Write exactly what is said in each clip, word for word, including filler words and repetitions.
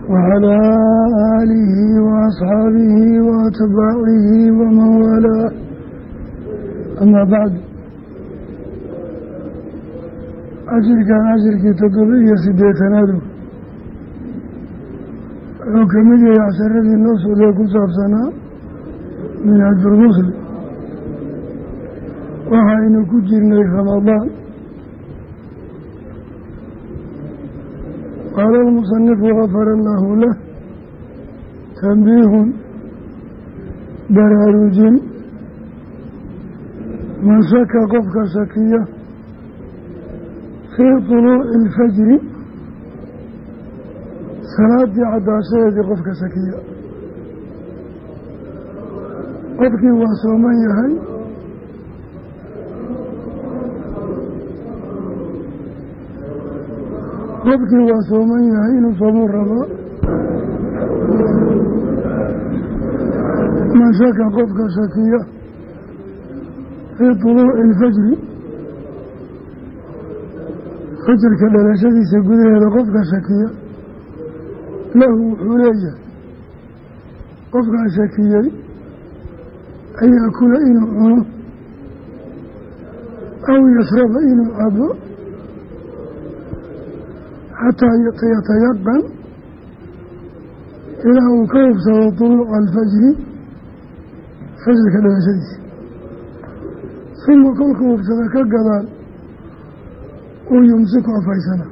وعلى آله وأصحابه وأتباعه ومن والاه. أما بعد، عشر كان عشر كي تطبيق سديتنادو وكمل يعشر الذي النص وليكن سابسنا من عجر المسلم وحين كجرنا رمضان. قال المصنف غفر الله له: تنبيه برارج من شك قفك شكية في طلوع الفجر صلاة عداشة قفك شكية قفك وصومي هاي qofkii waa sooman yahay inuu soomuu rabo. man shaka qofka shakiya fii tuluuci ilfajri fajrka dhalashadiisa gudaheeda qofka shakiya lahu wuxuu leeyahay qofkaa shakiyey an yaakula inuu cuno aw yashraba inuu cabo xataa yatayaqan ilaa uu ka hubsado tuluuca alfajri fajrka dhalashadiisa. suma kolkuu hubsada ka gadaan uu yumsiku afaysana.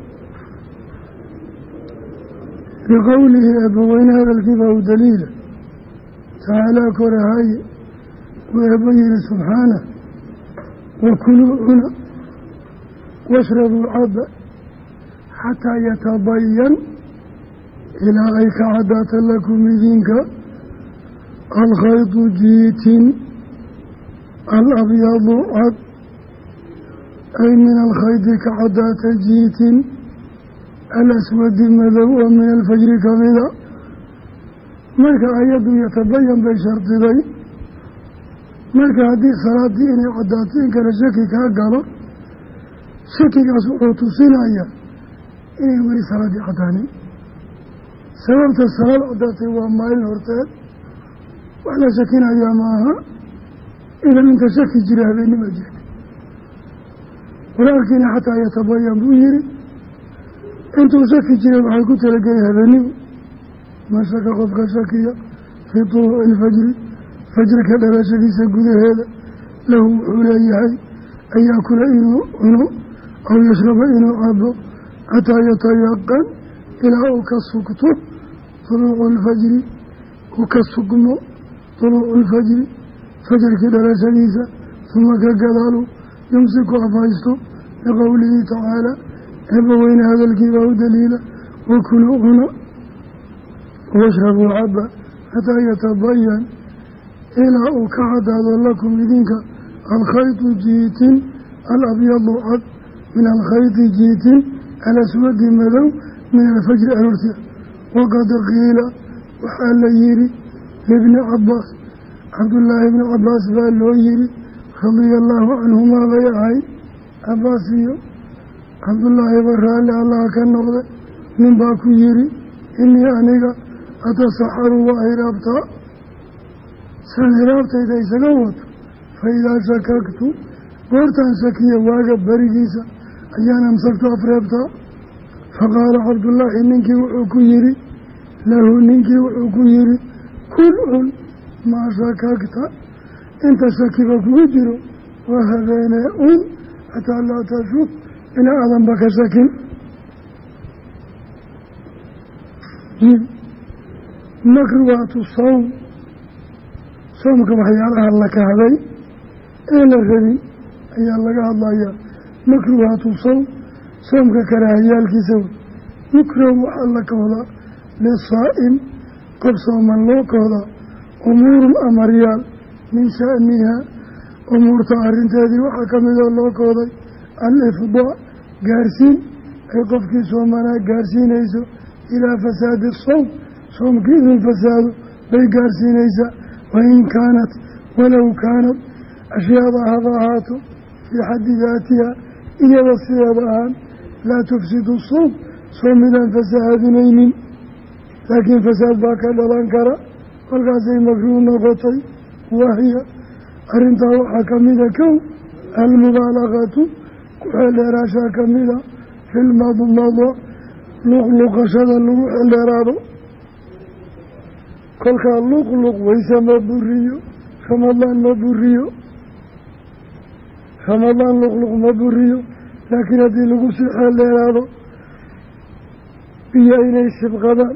liqowlihi eebbaweyne hadalkii baa u daliila tacaalaa korahaye uu eebba yihi subxaanah: wakuluu cuna washrabuu caba xataa yatabayan ilaa ay ka caddaata lakum idinka alkhaydu jiitin alabyadu cad ay min alkhaydi ka caddaata jiitin alaswadi madow oo min alfajri kamida. marka ayaddu yatabayan bay shardiday. marka haddii salaaddii inay caddaato in kale shaki kaa galo, shakigaas wuxuu tusinaya inay weli salaaddii caddaanin. sababta salaad caddaatay waa maalin horteed, wax la shakinayaa ma aha. idan inta shaki jira habeennima jirta. walaalkiina xataa yatabayan buu yihi, intuu shaki jiray waxay ku talagelay habeennimo. man shaka qofka shakiya fii tuluuci ilfajri fajrka dhalashadiisa gudaheeda lahu wuxuu leeyahay an yaakula inuu cuno aw yashraba inuu cabo xataa yatayaqan ilaa uu ka sugto tuluucu alfajri uu ka sugmo tuluucu alfajri fajarkii dhalashadiisa. suma ka gadaalu yumsiku afhaysto liqowlihi tacaala eebbaweyne hadalkii baa u daliila: wakuluu cuna washrabuu caba xataa yatabayan ilaa uu ka caddaado lakum idinka alkhaydu jiitin alabyadu cad min alkhaydi jiitin alaswadi madow min alfajri aroortia. waqad qiila waxaa la yihi libni cabaas, cabdullaahi ibni cabaas baa loo yihi radia allaahu canhumaa bay ahay. cabaas iyo cabdullaahiba raalli allaha ka noqda. nin baa ku yihi inii aniga atasaxaru waa hiraabtaa, saan hiraabtayda isaga wato fa idaa shakagtu goortaan shakiya waaga berigiisa ayaan amsagtu afreebtaa. faqaala cabdullaahi ninkii wuxuu ku yihi lahu ninkii wuxuu ku yihi kul cun maa shakagta inta shakiba kugu jiro waa habeenee un xataa laa tashuk ina aadanba ka shakin. makruwaatu sawm, soomka waxyaalaha la kahday ee la rabin ayaa laga hadlayaa. makruwaatu sawm, soomka karaahiyaalkiisa wey. yukrahu waxaa la kahdaa lisaa'im, qof sooman loo kahdaa umuurun amaryaal min sha'niha, umuurta arrinteedii waxaa ka midoo loo kahday alifdaa, gaarsiin ay qofkii soomanaa gaarsiinayso ilaa fasaadi sawm, soomkii inuu fasaado bay gaarsiinaysaa. wain kaanat walow kaanat ashyaada haba ahaato fii xaddi daatiha iyada sideeda ahaan laa tufsidu sawm soomidaan fasahaadinaynin. laakiin fasaad baa ka dhalan kara kolkaasay makruuh noqotay. wahiya arrintaa waxaa ka mida kow almubaalagatu ku xeeldheeraashaa ka mida filmadmado luqluqashada lagu xeeldheeraado. kolkaa luqluq wayse ma buriyo, ramadaan ma buriyo, ramadaan luqluq ma buriyo. laakiin haddii lagu sii xeeldheeraado biyo inay sibqadaan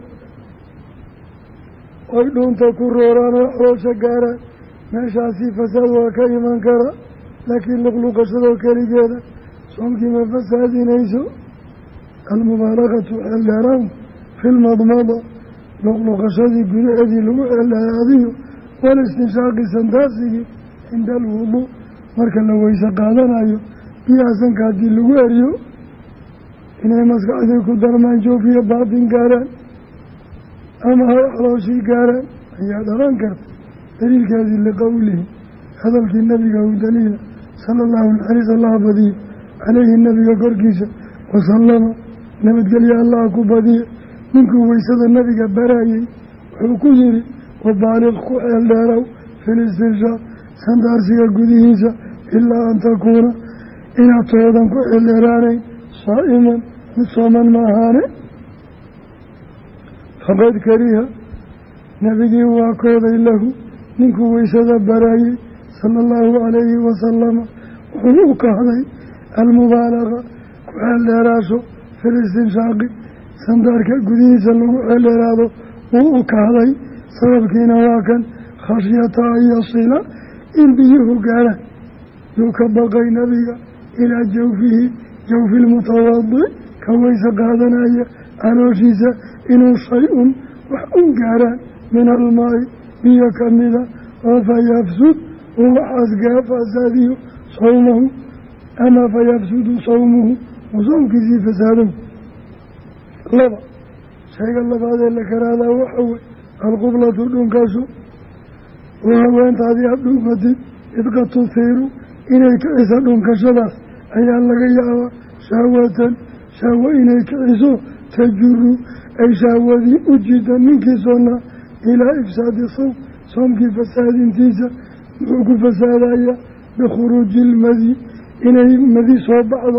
oy dhuunta ku rooraan oo caloosha gaaraan meeshaasi fasaad waa ka iman kara. laakiin luqluqashadoo keligeeda soomkii ma fasaadinayso. almubaalagatu xeeldheeraan filmadmada luqluqashadii gudaheedii lagu xeeldheeraadiyo walistinshaaqi santaasigii cinda alwuduu marka la weyse qaadanayo biyaha sanka haddii lagu eriyo inay maskaxdii ku darmaan joofiyo baatin gaaraan ama hay calooshii gaaraan ayaa dhalan karta. daliilkeedii liqowlihi hadalkii nabiga u daliila sala allahu naxariis allaha badiye caleyhi nabiga korkiisa wasalama nabadgelyo allaha ku badiye ninkuu weysada nabiga barayey wuxuu ku yihi wabaaliq ku xeel dheerow filistinshaaq sandaarsiga gudihiisa ilaa an takuuna inaad toodan ku xeel dheeraanayn saa'iman mid sooman ma ahaane. faqad kariha nabigii waa kooday lahu ninkuu weysada barayey sala allahu calayhi wasalama wuxuu u kahday almubaalaqa ku xeel dheeraasho filistinshaaqi sandaarka gudihiisa lagu xeeldheeraado wuu u kahday. sababkiina waa kan khashyata an yasila in biyuhu gaaraan yuu ka baqay nabiga ilaa jawfihi jawfi lmutawadi ka weyse qaadanaya calooshiisa inuu shay-un wax un gaaraan min almaai biyo ka mida oo fayafsud uu waxaas gaa fasaadiyo sawmahu ama fayafsudu sawmuhu uu soomkiisii fasaadow. laba shayga labaadee la karaadaa waxa wey alqublatu dhunkasho oo haweentaadii aada dhunfatid idqa tuhiiru inay kiciso dhunkashadaas ayaa laga yaabaa shahwatan shahwo inay kiciso tajuru ay shahwadii u jiida ninkii soonnaa ilaa ifsaadi sawm soomkii fasaadintiisa. muxuu ku fasaadayaa bikhuruuji ilmadi inay madi soo baxdo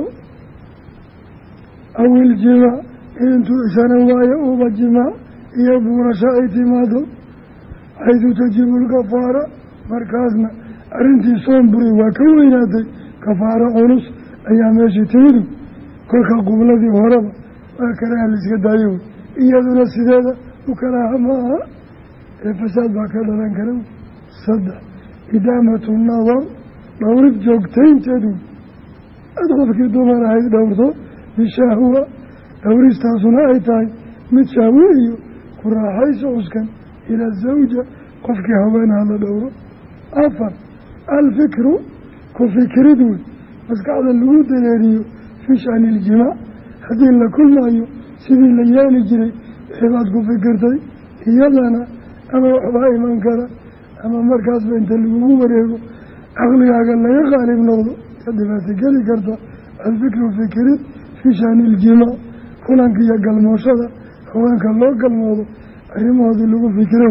aw iljimaac intuu isana waayo uuba jimaac iyo buurasho ay timaado xaydu tajibu lkafaara markaasna arrintii soom buray waa ka weynaatay kafaaro culus ayaa meeshii timidu. kolka qubladii horeba waa karaaha la iska daayo wey iyaduna sideeda u karaaha ma aha ee fasaad baa ka dhalan kara. saddex idaamatu nadar dhowrid joogtaynteedu aada qofkii dumar ahayd dhowrto bishahwa dhowristaasuna ay tahay mid shahwo iyo ku raaxayso cuskan ila zawja qofkii haweenaha la dhowro. afar alfikru ku fikirid wey maskaxda lagu dareeriyo fii shani iljimaac haddii la kulmayo sidii la yeeli jiray wixiibaad ku fikirtay iyadana ama waxbaa iman kara ama markaasba inta lagugu wareego caqligaaga laga qaalib noqdo ka dhibaata geli karta. alfikru fikirid fii shani iljimaac kulanka iyo galmooshada haweenka loo galmoodo arrimahoodii lagu fikiro.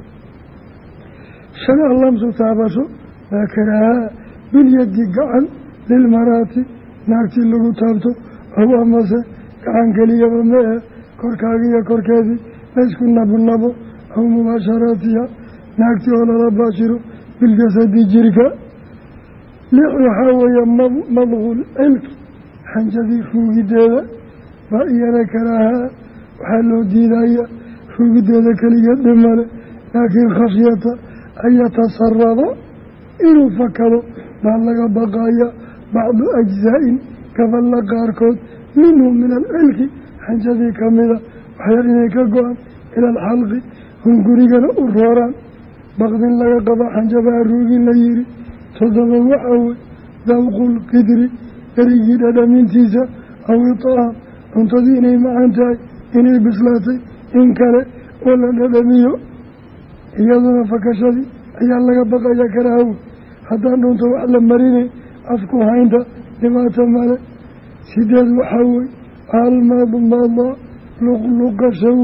shan allamsu taabasho waa karaaha bilyadi gacan lilmaraati naagtii lagu taabto aw amase gacan keliyaba mee korkaagiiyo korkeedii laysku nabnabo aw mubaasharatiha naagtii oo lala baashiro biljasadi jirka. lix waxaa weeye madqul cilki xanjadii ruugideeda baa iyana karaaha waxaa loo diidaya ruugideeda keligeed dhimale laakiin khashyata an yatasaraba inuu fakado baa laga baqaya bacdu ajzaa-in gaballa qaarkood minhu min alcilki xanjadii ka mida waxyar inay ka go-aan ila alxalqi hungurigana u rooraan baqdin laga qaba xanjabaha ruugin la yihi. toddoba waxaa wey dawqul qidri erigii dhadhamintiisa aw itaam cuntadii inay macaan tahay inay bislaatay in kale oo la dhadhamiyo iyaduna fakashadii ayaa laga baqaya karaahawe. haddaan dhunto wax la marinay afku haynta dhibaato male. sideed waxaa wey almadmada luqluqasha wey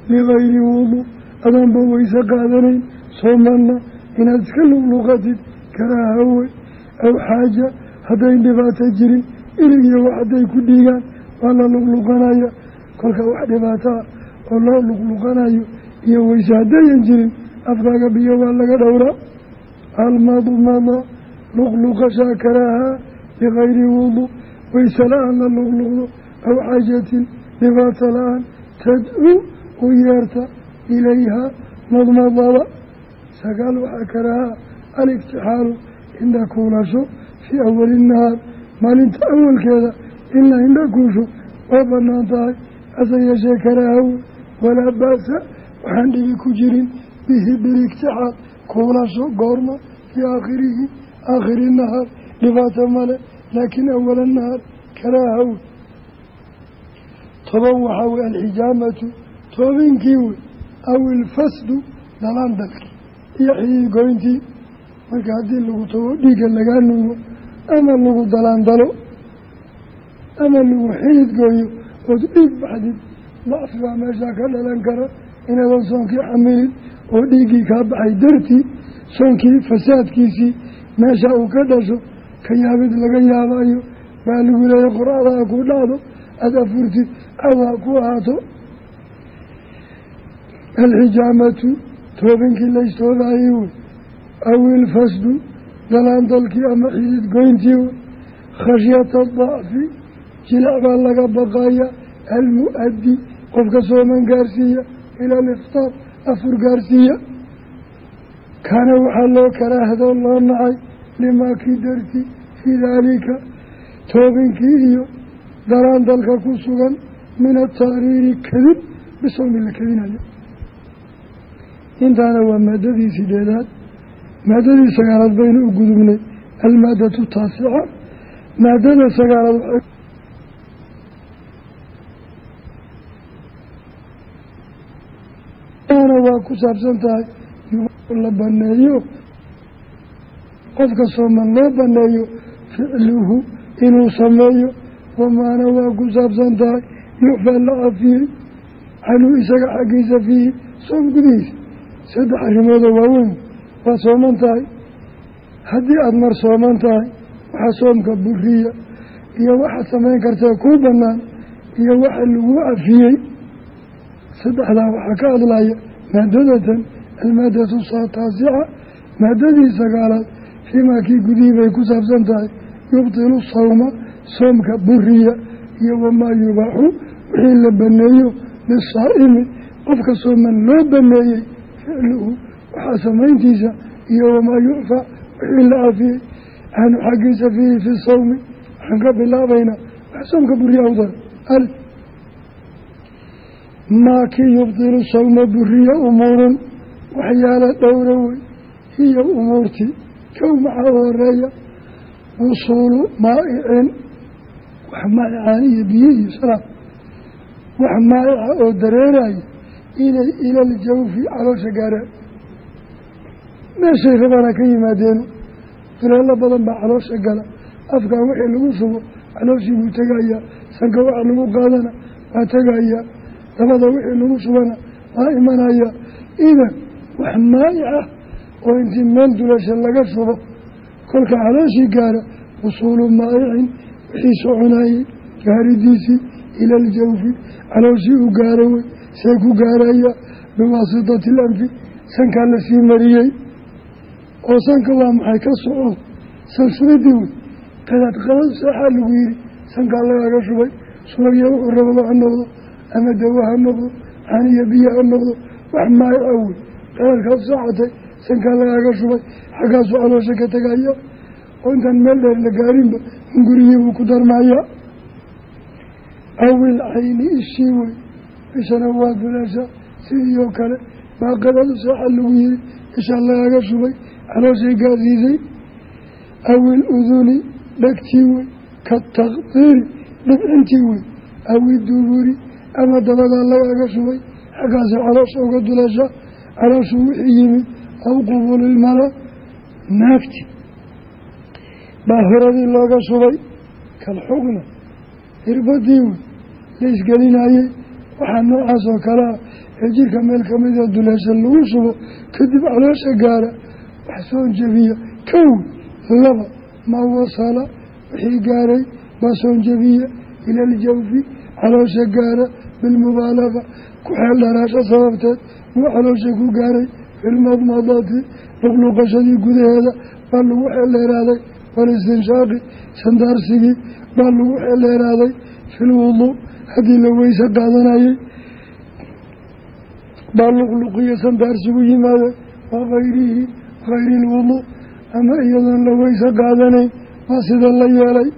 ligayri wudu adoonba weyse qaadanayn soomana inaad iska luqluqatid karaaha wey aw xaaja haddayn dhibaato jirin ilig iyo wax hadday ku dhiigaan waa la luqluqanaya kolka wax dhibaato ah oo loo luqluqanayo iyo weyse haddayan jirin afkaaga biyo waa laga dhowraa almadmada luqluqashaa karaaha ligayri wudu weyse la-aan la luqluqdo aw xaajatin dhibaato la-aan tadcuu u yeerta ilayhaa madmadada sagaal waxaa karaaha aliftixaalu indha kuulasho fii awali nahaar maalinta awalkeeda in la indha kuusho waa banaan tahay hase yeeshee karaahawe walaa ba'sa waxaan dhibi ku jirin bihi biliftixaal kuulasho goorma fii aakhirihi aakhiri nahaar dhibaato male laakiin awala nahaar karaahawe toban waxaa wey alxijaamatu toobinkii wey aw ilfasdu dalaan dalkii iyo xidid goyntii marka haddii lagu tago dhiigga lagaa nuugo ama lagu dalaandalo ama lagu xidid gooyo ood dhiig baxdid dacfi baa meeshaa ka dhalan kara inaadan soonkii xamilin oo dhiiggii kaa baxay dartii soonkii fasaadkiisii meesha uu ka dhasho ka yaabid laga yaabayo baa lagu leeya qor-adaa ku dhacdo aada afurtid adaa ku ahaato alxijaamatu toobinkii laystoodaayey wey aw ilfasdu dalaandalkii ama xidid goyntii wey khashyata dacfi jilac baa laga baqaya almu-addi qofka sooman gaarsiiya ila aliftaar afur gaarsiiya kaana waxaa loo karaahdo loo nacay limaa kii darti fii daalika toobinkii iyo dalaandalka ku sugan min ataariiri kadib bisawmi la kadinayo intaana waa maadadii sideedaad maadadii sagaalaad baynu u gudubnay almaadatu taasica maadada sagaalaad ana waa ku saabsan tahay la baneeyo qofka sooman loo baneeyo ficluhu inuu sameeyo wamaana waa ku saabsan tahay yucfaa la cafiyey canhu isaga xaggiisa fiihi soom gudihiisa saddex arrimoodoo waaweyn waa sooman tahay haddii aada mar sooman tahay waxaa soomka buriya iyo waxaad samayn kartee kuu bannaan iyo waxa lagu cafiyey saddexdaa waxaa ka hadlaya maadadatan almaadatu taasica maadadii sagaalaad fiimaa kii gudihii bay ku saabsan tahay yubtilu sawma soomka buriya iyo wamaa yubaaxu wixii la baneeyo lisaa'imi qofka sooman loo baneeyey ficluhu waxaa samayntiisa iyo wamaa yucfaa wixii la cafiyey canhu xaggiisa fiihi fi sawmi waxaan ka bilaabaynaa wax soomka buriya awdar alif maa kii yubtilu sawma buriya umuurun waxyaala dhowra wey hiyo umuurtii kow maxaa u horeeya wusuulu maa'icin wax maa'icaan iyo biyo iyo sharaab wax maa'ica oo dareeraya inay ilal jawfi caloosha gaaraan meeshay rabana ka yimaadeeno duleelo badan baa caloosha gala afkan wixii lagu sugo calooshii buu tegayaa sanka waxa lagu qaadana waa tegayaa dabada wixii lagu shubana waa imanaya idan wax maa'ica oo intii meel dulasha laga shubo kolka calooshii gaara wusuulu maa'icin wixii soconayey gaaridiisii ila aljawfi calooshii u gaara wey see ku gaaraya biwaasitati alanfi sankaa la sii mariyey oo sanka waa maxay ka socod san shubidii wey qadaad qadad seexaa lagu yidhi sankaa lagaaga shubay subagya wuxuu rabado ha noqdo ama dawa ha noqdo caniya biyo ha noqdo wax maayica wey qadaadkaad saacatay sankaa lagaaga shubay xaggaasuu caloosha ka tegaya oo intaan meel dheer la gaarinba in gurigii buu ku darmaya awil cayni ishii wey ishana waa dulasha sidii oo kale baa qadaad seexa lagu yihi ishaa lagaaga shubay calooshay gaasiisay awil uduni dhegtii wey ka takdiiri dhibcintii wey awi duburi ama dabadaa lagaaga shubay xaggaasi caloosha uga dulasha calooshu wixii yimid aw qubulilmala naagti baa horadii looga shubay kalxugna irbadii wey la isgelinayey waxaa noocaas oo kale ah ee jirka meel ka mida duleeshan lagu shubo kadib caloosha gaara wax soon jebiya kow laba maa wasala wixii gaaray baa soon jebiya ila aljawfi caloosha gaara bilmubaalaga ku xeel dharaasho sababteed wuu caloosha ku gaaray filmadmadati luqluqashadii gudaheeda baa lagu xeel dheeraaday walistinshaaqi sandaarsigii baa lagu xeel dheeraaday filwuduu haddii la weyse qaadanayay baa luqluqiyo sandaarsigu yimaada wa kayrihi kayri ilwuduu ama iyadoon la weyse qaadanayn waa sida la yeelay.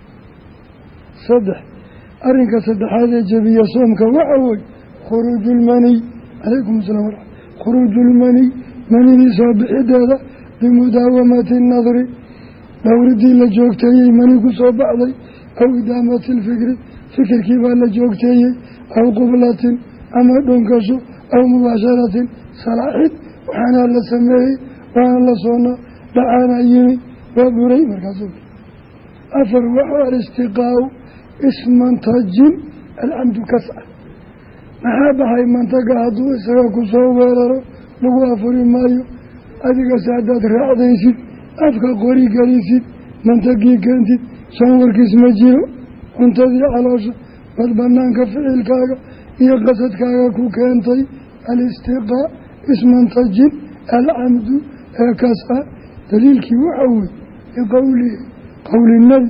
saddex arrinka saddexaad ee jebiya soomka waxa wey khuruujulmaniy calaykum asalaam waraxmat khuruujulmaniy manidii soo bixideeda bimudaawamati nadri dhowridii la joogteeyey mani ku soo baxday aw idaamati lfikri fikirkii baa la joogteeyey aw qublatin ama dhunkasho aw mubaasharatin salaaxid waxaana la sameeyey waana la soona dhacaana yimi waa buray markaasu afar waxu alistiqaau ismantajin alcamdu kasca maxaa baxay mantaga hadduu isaga ku soo weeraro lagu afuri maayo adigase haddaad raacdaysid afka qori gelisid mantagii keentid soon warkiis ma jiro cuntadii caloosha bad banaanka ficilkaaga iyo qasadkaaga ku keentay alistiqaa ismantajin alcamdu ee kasca daliilkii waxa wey liqowlihi qowli nabi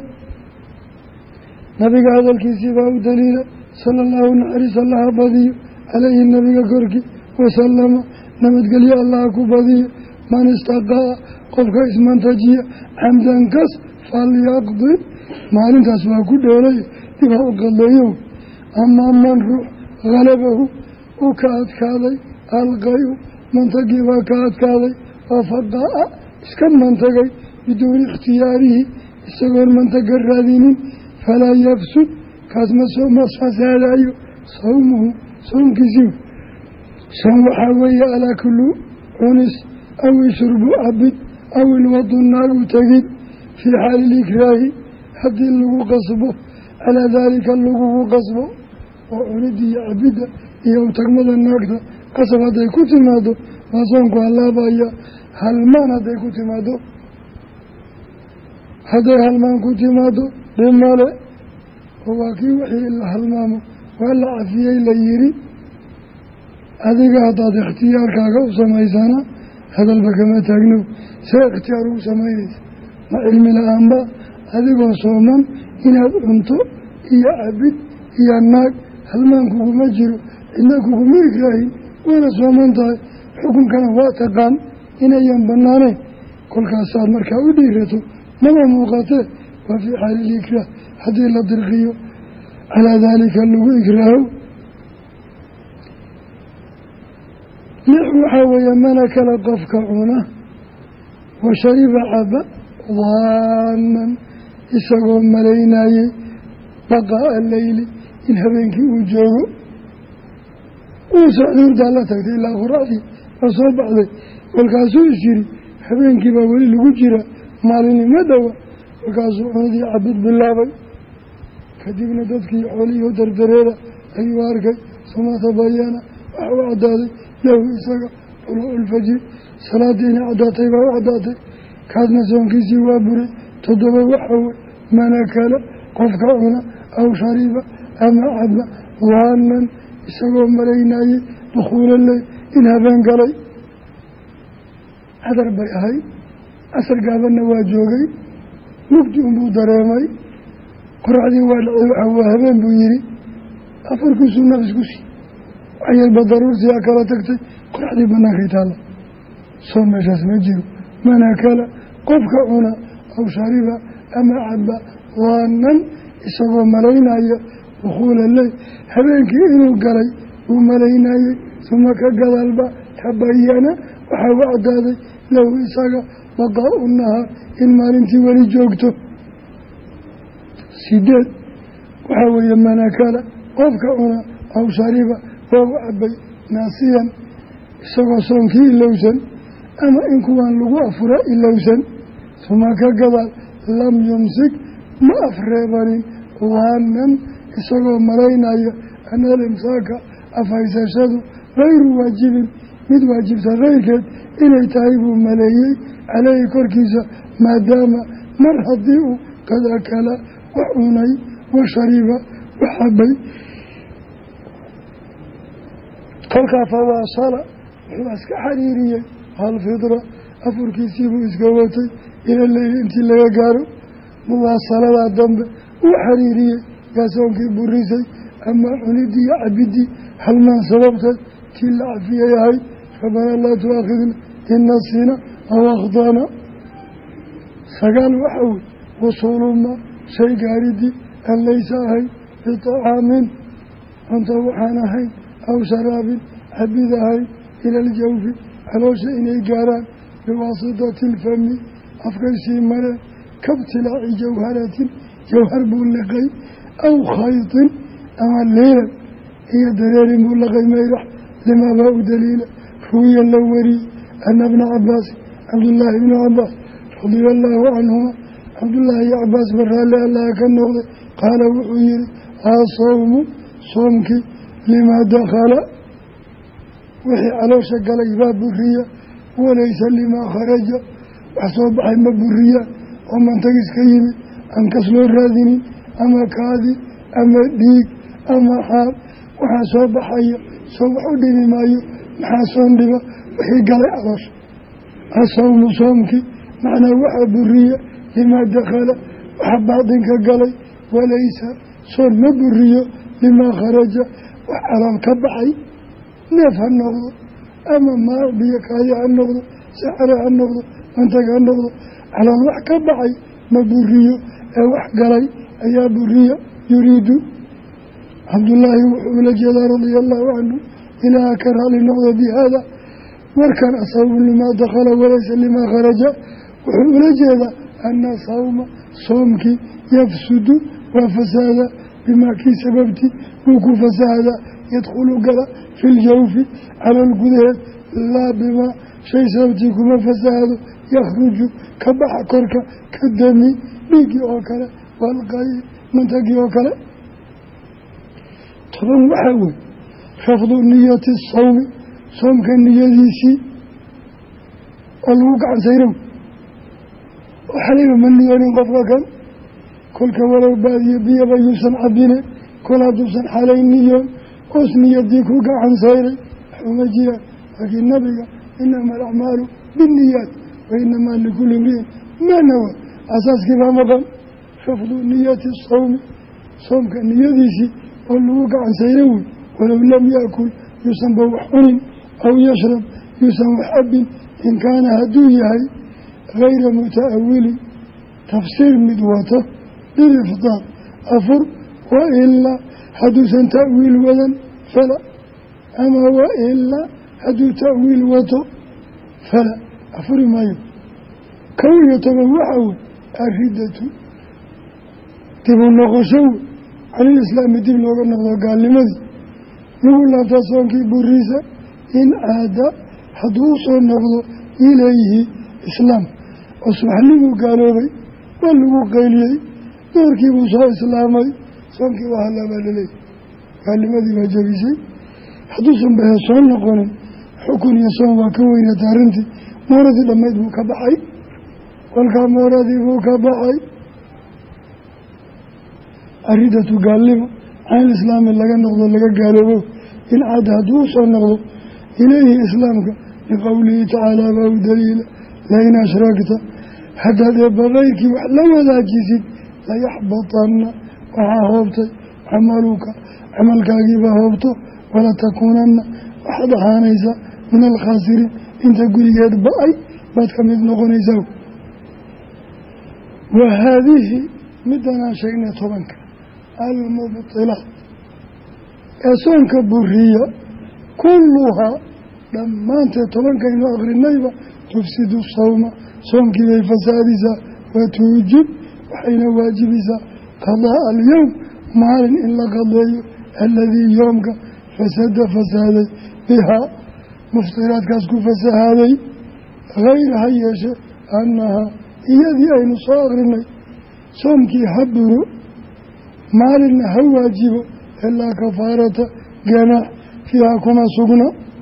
nabiga hadalkiisii baa u daliila sala allahu naxariis allaha badiyo calayhi nabiga korkii wasalama nabadgelyo allaha ku badiyo man istaqaa qofka ismantajiya camdan kas falyaqdi maalintaas waa ku dheelay dib ha u qadleeyo amaa man ruux halabahu uu ka adkaaday alqayu mantagii baa ka adkaaday oo faqaa iska mantagay biduuni ikhtiyaarihi isagoon mantaga raadinin falaa yafsud kaas ma sooma fasaadayo sawmuhu soomkiisii soom waxaa weeye alaakulu cunis aw ishurbu cabid aw ilwadu naagu tegid fii xaali likraahi haddii lagu qasbo calaa daalika lagugu qasbo oo cunidii iyo cabidda iyo utagmada naagta qasab hadday ku timaado waa soonku halaabaya halmaan hadday ku timaado hadday halmaan ku timaado dhimale oo waa kii wixii la halmaamo waa la cafiyey la yiri adiga haddaad ikhtiyaarkaaga u samaysana hadalba kama taagno see ikhtiyaar ugu samaynaysa ma cilmi la-aanba adigoo sooman inaad cunto iyo cabid iyo naag halmaan kuguma jiro cidna kuguma ikraahin waana sooman tahay xukunkana waa taqaan inayan banaanayn kolkaasaad markaa u dhiirato maba muuqatee waa fii xaali likraah haddii la dirqiyo calaa daalika lagu ikraaho. lix waxaa weeye mana kala qofka cuna wa shariba caba daanan isagoo malaynayey baqaa'a leyli in habeenkii uu joogo uu socduurdaa la tagtay ilaa quraacdii waa soo baxday kolkaasuu is yiri habeenkii baa weli lagu jira maalinimo dhowa kolkaasuu cunadii cabid bilaabay kadibna dadkii xooliyo dardareera ayuu arkay suma tabayana waxa u caddaaday lahu isaga duluucu lfajri salaadii inay caddaatay baa u caddaatay kaasna soonkiisii waa buray. toddoba waxa wey mana kala qofka cuna aw shariba ama caba waanan isagoo malaynayey dukhuula ley in habeen galay cadar bay ahay casar gaabanna waa joogay mugdi unbuu dareemay qoraxdii waa dhacay waxa waa habeen buu yihi afarkiisuu nafis ku sii waxyarba daruurtii a kala tagtay qoraxdii banaankay taalla soo meeshaas ma jiro mana kala qofka cuna aw shariba ama caba waanan isagoo malaynaya dukhuula ley habeenkii inuu galay uu malaynayey suma ka gadaalba tabayana waxaa u caddaaday lahu isaga baqaau nahaar in maalintii weli joogto. sideed waxaa weeye manakala qofka cuna aw shariba waa u cabay naasiyan isagoo soonkii ilowsan ama in kuwaan lagu afura ilowsan suma ka gadaal lam yumsik ma afreebanin waanan isagoo malaynaya ana alimsaaka afhaysashadu hayru waajibin mid waajibta hayrkeed inay tahay buu maleeyey caleyhi korkiisa maadaama mar haddii uu qad akala wax cunay wa shariba wax cabay kolkaa fawaasala wuxuu iska xariiriyey halfidra afurkiisiibuu iska watay ila leyli intii laga gaaro muwaasaladaa dambe uu xariiriyey yaa soonkii burisay ama cunidii iyo cabidii halmaan sababteed tii la cafiyay ahay rabbana laa tuaakhidna in nasiina aw akhdana. sagaal waxa wey wusuuluma shay gaaridii an laysa ahayn bitacaamin cunto waxaan ahayn aw sharaabin cabid ahayn ila aljawfi caloosha inay gaaraan biwaasitati ilfami afkaysii mareen kabtilaaci jawharatin jawhar buu liqay aw khaytin ama liilan iyo dareerin buu laqay mayrax limaabaa u daliila ruwiya la wariyey ana bna cabaas cabdullaahi bni cabaas radia allaahu canhuma cabdullaahi iyo cabaas baraalle allaha ka noqday qaala wuxuu yihi asawmu soomkii limaa dakhala wixii caloosha galay baa buriya walaysa limaa kharaja wax soo baxay ma buriyaan oo mantagis ka yimid aan kas loo raadinin ama kaadi ama dhiig ama xaal waxaa soo baxaya soo wax u dhimi maayo maxaa soon dhiba wixii galay caloosha asawmu soomkii macnaa waxaa buriya limaa dakhala waxa baatinka galay walaysa soon ma buriyo limaa kharaja wax calool ka baxay neef ha noqdo ama maa biyo kaaya ha noqdo saxare ha noqdo mantag ha noqdo calool wax ka baxay ma buriyo ee wax galay ayaa buriya yuriidu cabdullaahi wuxuu ula jeedaa radia allaahu canhu ilaaha ka raali noqda bi haada markan asawmu limaa dakhala walaysa limaa kharaja wuxuu ula jeedaa ana sawma soomkii yafsudu waa fasaada bimaa kii sababti wuu ku fasahadaa yadkhulu gala fi ljawfi calool gudaheed laa bimaa shay sababtii kuma fasahado yakhruju ka baxa korka ka dami dhiiggii oo kale walqay mantagii oo kale. toban waxaa wey rafdu niyati sawmi soomka niyadiisii oo lagu gacan sayrow oo xaliba ma niyoonin qofka kan kolka walow baadiyo biyaba yuusan cabine kol hadduusan xalay niyoon oos niyadii ku gacan sayray waxuma jiraan laakiin nabiga inama alacmaalu binniyaat wa inamaa likulli imriin maa nawa asaaskii baa maqan rafdu niyati sawmi soomka niyadiisii oo lagu gacan sayro wey walow lam yaakul yuusanba wax cunin aw yashrab yuusan wax cabin in kaana hadduu yahay gayra muta'awilin tafsiir mid wato lilifdaar afur wa ilaa hadduusan ta'wiil wadan fala ama wa ilaa hadduu ta'wiil wato fala afuri maayo. kow iyo toban waxaa wey aridatu dib u noqosho wey canilislaami dib looga noqdo gaalnimadii lagu laabtaa soonkii buriisa in caada hadduu u soo noqdo ilayhi islaam oo subaxnimuu gaaloobay waa lagu qayliyey doorkiibuu soo islaamay soonkii waa halaabaa laleeyay gaalnimadii waa jabisay hadduusan bahee soo noqonin xukun iyo soon waa ka weynata arrintii mooradii dhammayd buu ka baxay kolkaa mooradii buu ka baxay. aridatu gaalnimo canilislaami laga noqdo laga gaaloobo in caada hadduu u soo noqdo ilayhi islaamka liqowlihi tacaala baa u daliila lain ashragta haddaad eebba kayrkii wax la wadaajisid layaxbatanna waxaa hoobtay camaluka camalkaagiibaa hoobto walatakuunanna waxaad ahaanaysaa min alkhaasiriin inta gurigeed ba-ay baad ka mid noqonaysaa. wa haadihi midanaan sheegnay tobanka almubtilaat ee soonka buriya kulluhaa dhammaanteed tobankaynu akrinayba tufsidu sawma soomkii bay fasaadisaa wa tuujib waxayna waajibisaa qadaa alyowm maalin in la qadeeyo aladii yoomka fasada fasaaday bihaa muftiraadkaas ku fasahaaday hayra ha yeeshe annahaa iyadii aynu soo akrinay soomkii ha buro maalinna ha waajibo ilaa kafaarata ganaax fiiha kuma sugna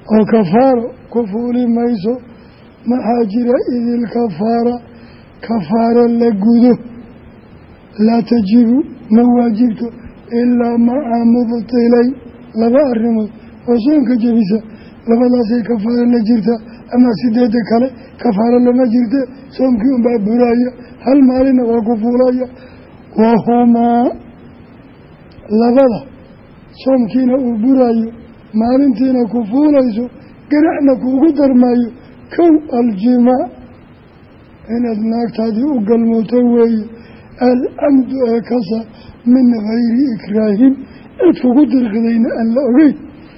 oo kafaaro ku fuuli mayso maxaa jira idil kafaara kafaaro la gudo laa tajibu ma waajibto ilaa maca mubtilay laba arrimood oo soonka jebisa labadaasay kafaaro la jirta ama sideeda kale kafaaro lama jirta soomkii unbaa buraaya hal maalina waa ku fuulaya wahumaa labada soomkiina uu buraayo maalintiina ku fuulayso garaxna kuugu darmaayo kow aljimaac inaad naagtaadii u galmooto weeye alcamdu ee kasa min gayri ikraahin cid kugu dirqidayna aan la ogeyn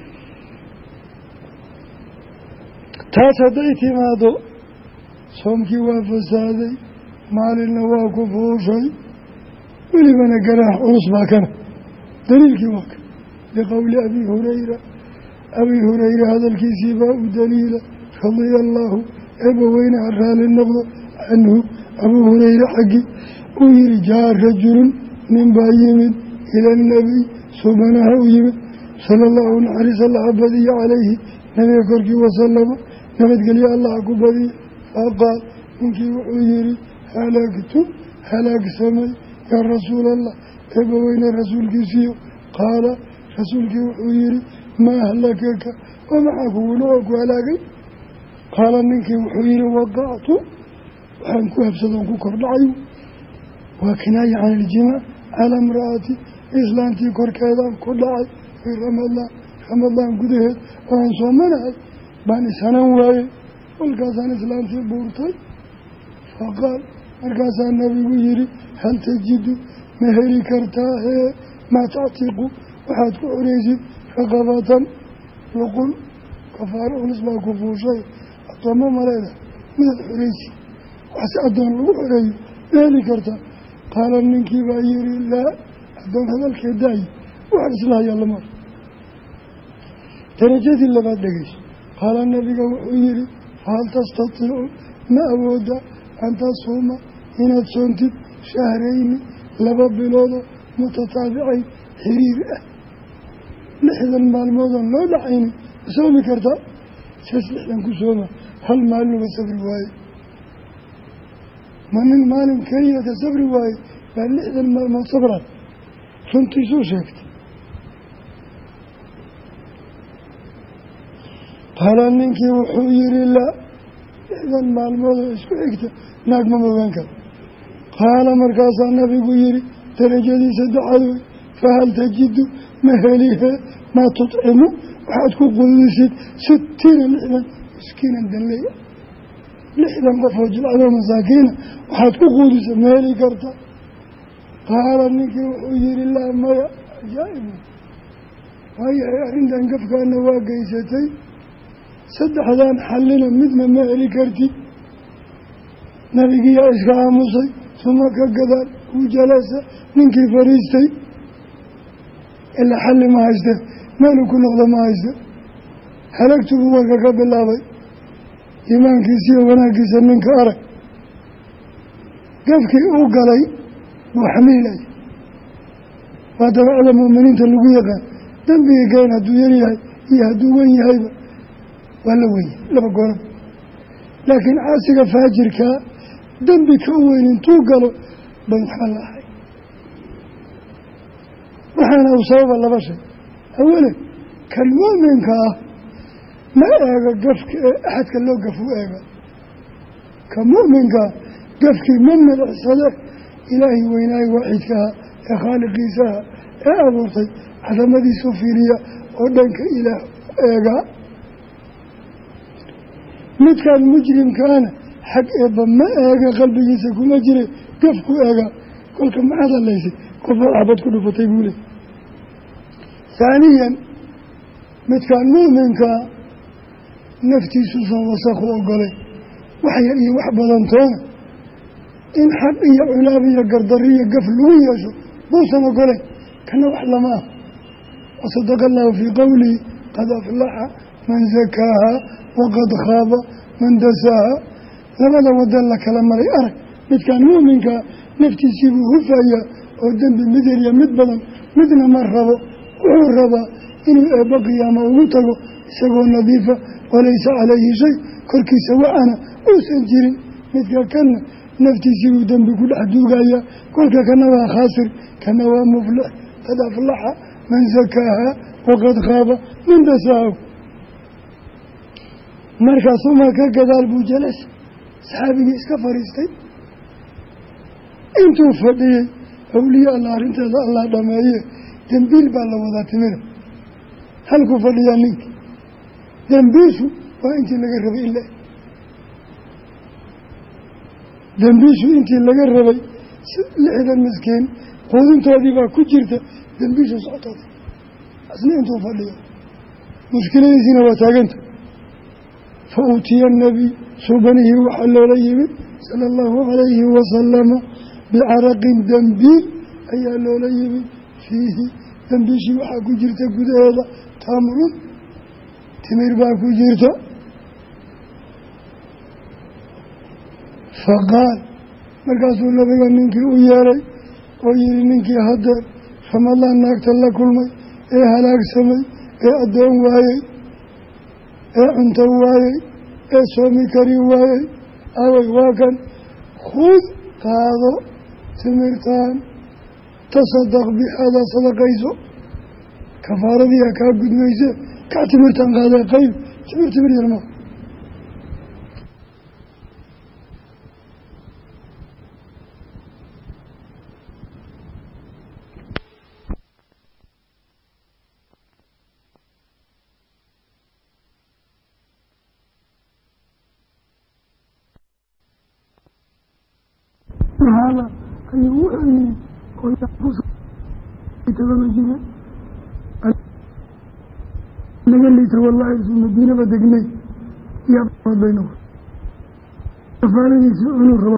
taas hadday timaado soomkii waa fasaaday maalinna waa ku fuushay welibana garaax culus baa kana daliilkii waa ka liqowli abi hurayra abi hurayra hadalkiisii baa u daliila radia allaahu eebbaweyne ha raali noqdo canhu abuu hurayra xaggii uu yihi jaa rajulun nin baa yimid ila anebiy subanaha u yimid sala allahu naxariis allaha badiya calayhi nabiga korkii wasalama nabadgelyo allaha ku badiya faqaal ninkii wuxuu yihi halagtu halaagsamay yaa rasuula allah eebbaweyne rasuulkiisiiyo qaala rasuulkii wuxuu yihi maa ahlakaka oo maxaa kugulo oo ku halaagay qaala ninkii wuxuu yihi waqactu waxaan ku habsadoon ku kordhacay waa kinaaya can iljimaac calaa imra'ati islaantii korkeedaan ku dhacay fii ramadaan ramadaan gudaheed oo aan soomanahay baan ishanan waayey kolkaasaan islaantii buurtay faqaal markaasaa nabigu yihi hal tajidu ma heli kartaa hee maa tactiqu waxaad ku xoreysid raqabatan luqun kafaaro culus baa ku fuushay addoommo maleeda midaad xoreysid waxse addoon lagu xoreeyo ma heli kartaa qaala ninkii baa yihi laa addoon hadalkee daayi waxaan islahayaa lama ar darajadii labaad dhegeyso qaala nabiga wuxuu yihi fahal tastatiicu ma awooda an tasuuma inaad soontid shahrayni laba biloodo mutataabicayn xiriir ah lixdan maalmoodan loo dhacaynin ma soomi kartaa saas lixdan ku sooma hal maalinba safri waaye ma nin maalin keliyata safri waaye baa lixdan maalmood safran runtiisuu sheegtay qaala ninkii wuxuu yihi laa lixdan maalmoodoo isku xigta naag ma mogaan karo qaala markaasaa nabigu yihi darajadii saddexaad wey fahal tajidu ma helihe maa tudcimu waxaad ku quudisid sitiina lixdan miskiinan danleya lixdan qofoo jilcadoo masaakiina waxaad ku quudisa ma heli karta qaala ninkii wuxuu yihi laa maya ajaa-ibu waayahay arrintan gafkaana waa geysatay saddexdan xallina midna ma heli kartid nabigiyaa iska aamusay suma ka gadaal uu jalasa ninkii fariistay ilaa xalli ma hayste meeluu ku noqdo ma hayste halagtu buu warka ka bilaabay iimaankiisiiyo wanaaggiisa ninka arag gafkii uu galay buu xamiilay waa dabacda mu'miniinta lagu yaqaan dembigii gayn hadduu yar yahay iyo hadduu wen yahayba waa la weye laba goorab laakiin caasiga faajirkaa dembi ka weyn intuu galo bay waxba la ahay waxaana u sababa laba shay awalan kan mu'minka ah ma eega gafka ee axadka loo gafu eega ka mu'minkaa gafkii ma milicsade ilaahay weynaayo waaxidkaha ee khaaliqiisaha ee abuurtay cadamadiisu fiiriya oo dhanka ilaah eegaa midkaan mujrimkaana xag eebba ma eega qalbigiisa kuma jire gafku eega kolka maxaad hadlaysay qofaad xabad ku dhufatay buu ley haaniyan midkaan mu'minkaa naftiisuusan wasakhu ogolay wax yar iyo wax badantoona in xaq iyo culaab iyo gardariyo gaf lagu yeesho buusan ogolayn kana wax lama ah wasadaqa allaahu fii qowlihi qad aflaxa man zakaahaa waqad khaaba man dasaaha labada wadan la kala maray arag midkaan mu'minkaa naftiisiibuu hufayaa oo dembi mid yarya mid badan midna ma rabo wuxuu rabaa inuu eebba qiyaama ugu tago isagoo nadiifa walaysa calayhi shay korkiisa waxana uusan jirin. midka kana naftiisii uu dembi ku dhex duugaya, kolka kana waa khaasir, kana waa muflix. qad aflaxa man sakaaha waqad khaaba man dasaahu. markaasuma ka gadaal buu jalas saxaabigii iska fadhiistay. intuu fadhiyey awliye alla arrinteeda allah dhameeye dembiil baa la wadaa timida halkuu fadhiyaa ninki dembiishu waa intii laga rabay ila dembiishu intii laga rabay lixdan miskiin quudintoodii baa ku jirta dembiishu socotooda asna intuu fadhiyo mushkiladiisiina waa taaganta. fa uutiya nabiy subanihii waxaa loola yimid sala allahu calayhi wasalama bicaraqin dembiil ayaa loola yimid fiihi dembiishii waxaa ku jirta gudaheeda tamrun timir baa ku jirta. faqaal markaasuu nabiga ninkii u yeeray oo yihi ninkii haddeer ramadaan naagta la kulmay ee halaagsamay ee addoon waayey ee cunto waayey ee soomi kari waayey awey waa kan khud qaado timirtaan tasadaq bixadaa sadaqayso kafaaradii ha kaa gudmayse kac timirtaan qaadee qayb timir timir yarma hada ayuu u celiyey oo tabama jire naga liita wallaahi isu madiinaba degnay iyobayno kafaaradiisi inuu rabo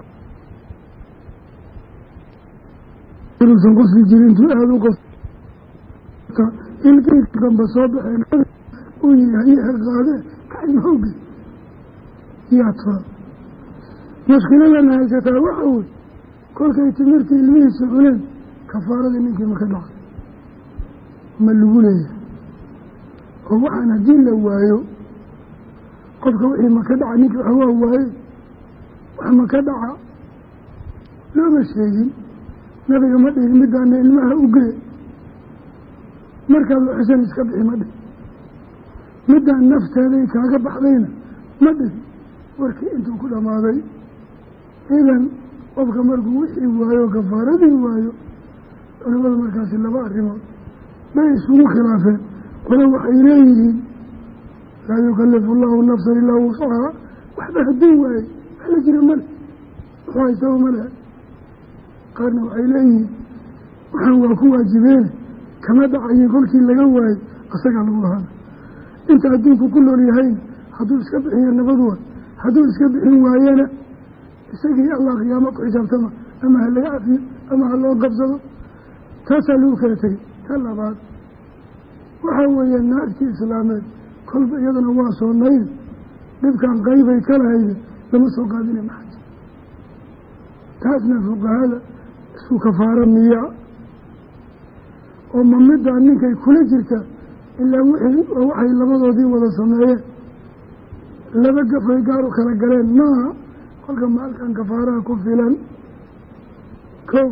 inuusan qosli jirin intuu aada u qosta ilkayka damba soo baxeen uu yahay qaade kaximahowge yaa tura mushkiladana haysataa waxa wey kolkay timirtii ilmihiisa cuneen kafaaradii ninkii maka dhaca ma lagu leeyahay oo waxaan haddii la waayo qofka wixii maka dhaca ninkii wax waa waaye wax maka dhaca looma sheegin nabiga ma dhihin midaana ilmaha ugee markaad waxsan iska bixi ma dhihin midaan nafteeday kaaga baxdayna ma dhihin warkii intuu ku dhammaaday idan qofka markuu wixii waayo kafaaradii waayo culimada markaasi laba arrimood bay isugu khilaafeen. qole waxay leeyihiin laa yukalifu allahu nafsan ilaa wuscahaa waxba haddii waayey wax la jira male waxu haystaba ma lehe. qaarna waxay leeyihiin waxaan waa ku waajibeene kama dhacayin kolkii laga waayey asagaa lagu lahaana inta adduunku ku nool yahayna hadduu iska bixiyo nabad waa hadduu iska bixin waayena isagii allah qiyaamo ku xisaabtama ama ha laga cafiyo ama ha loo qabsado taasaa lagu kala tegey. ta labaad waxaa weeye naagtii islaameed kolba iyadana waa soonayd dhibkan qaybay ka lahayde lama soo qaadina maxaj taasna fuqahada isku kafaaro miyaa oo ma middaa ninkay kula jirta ilaa wixii waxay labadoodii wada sameeyeen laba gafay gaar u kala galeen maaha kolka maalkan kafaaraha ku filan kow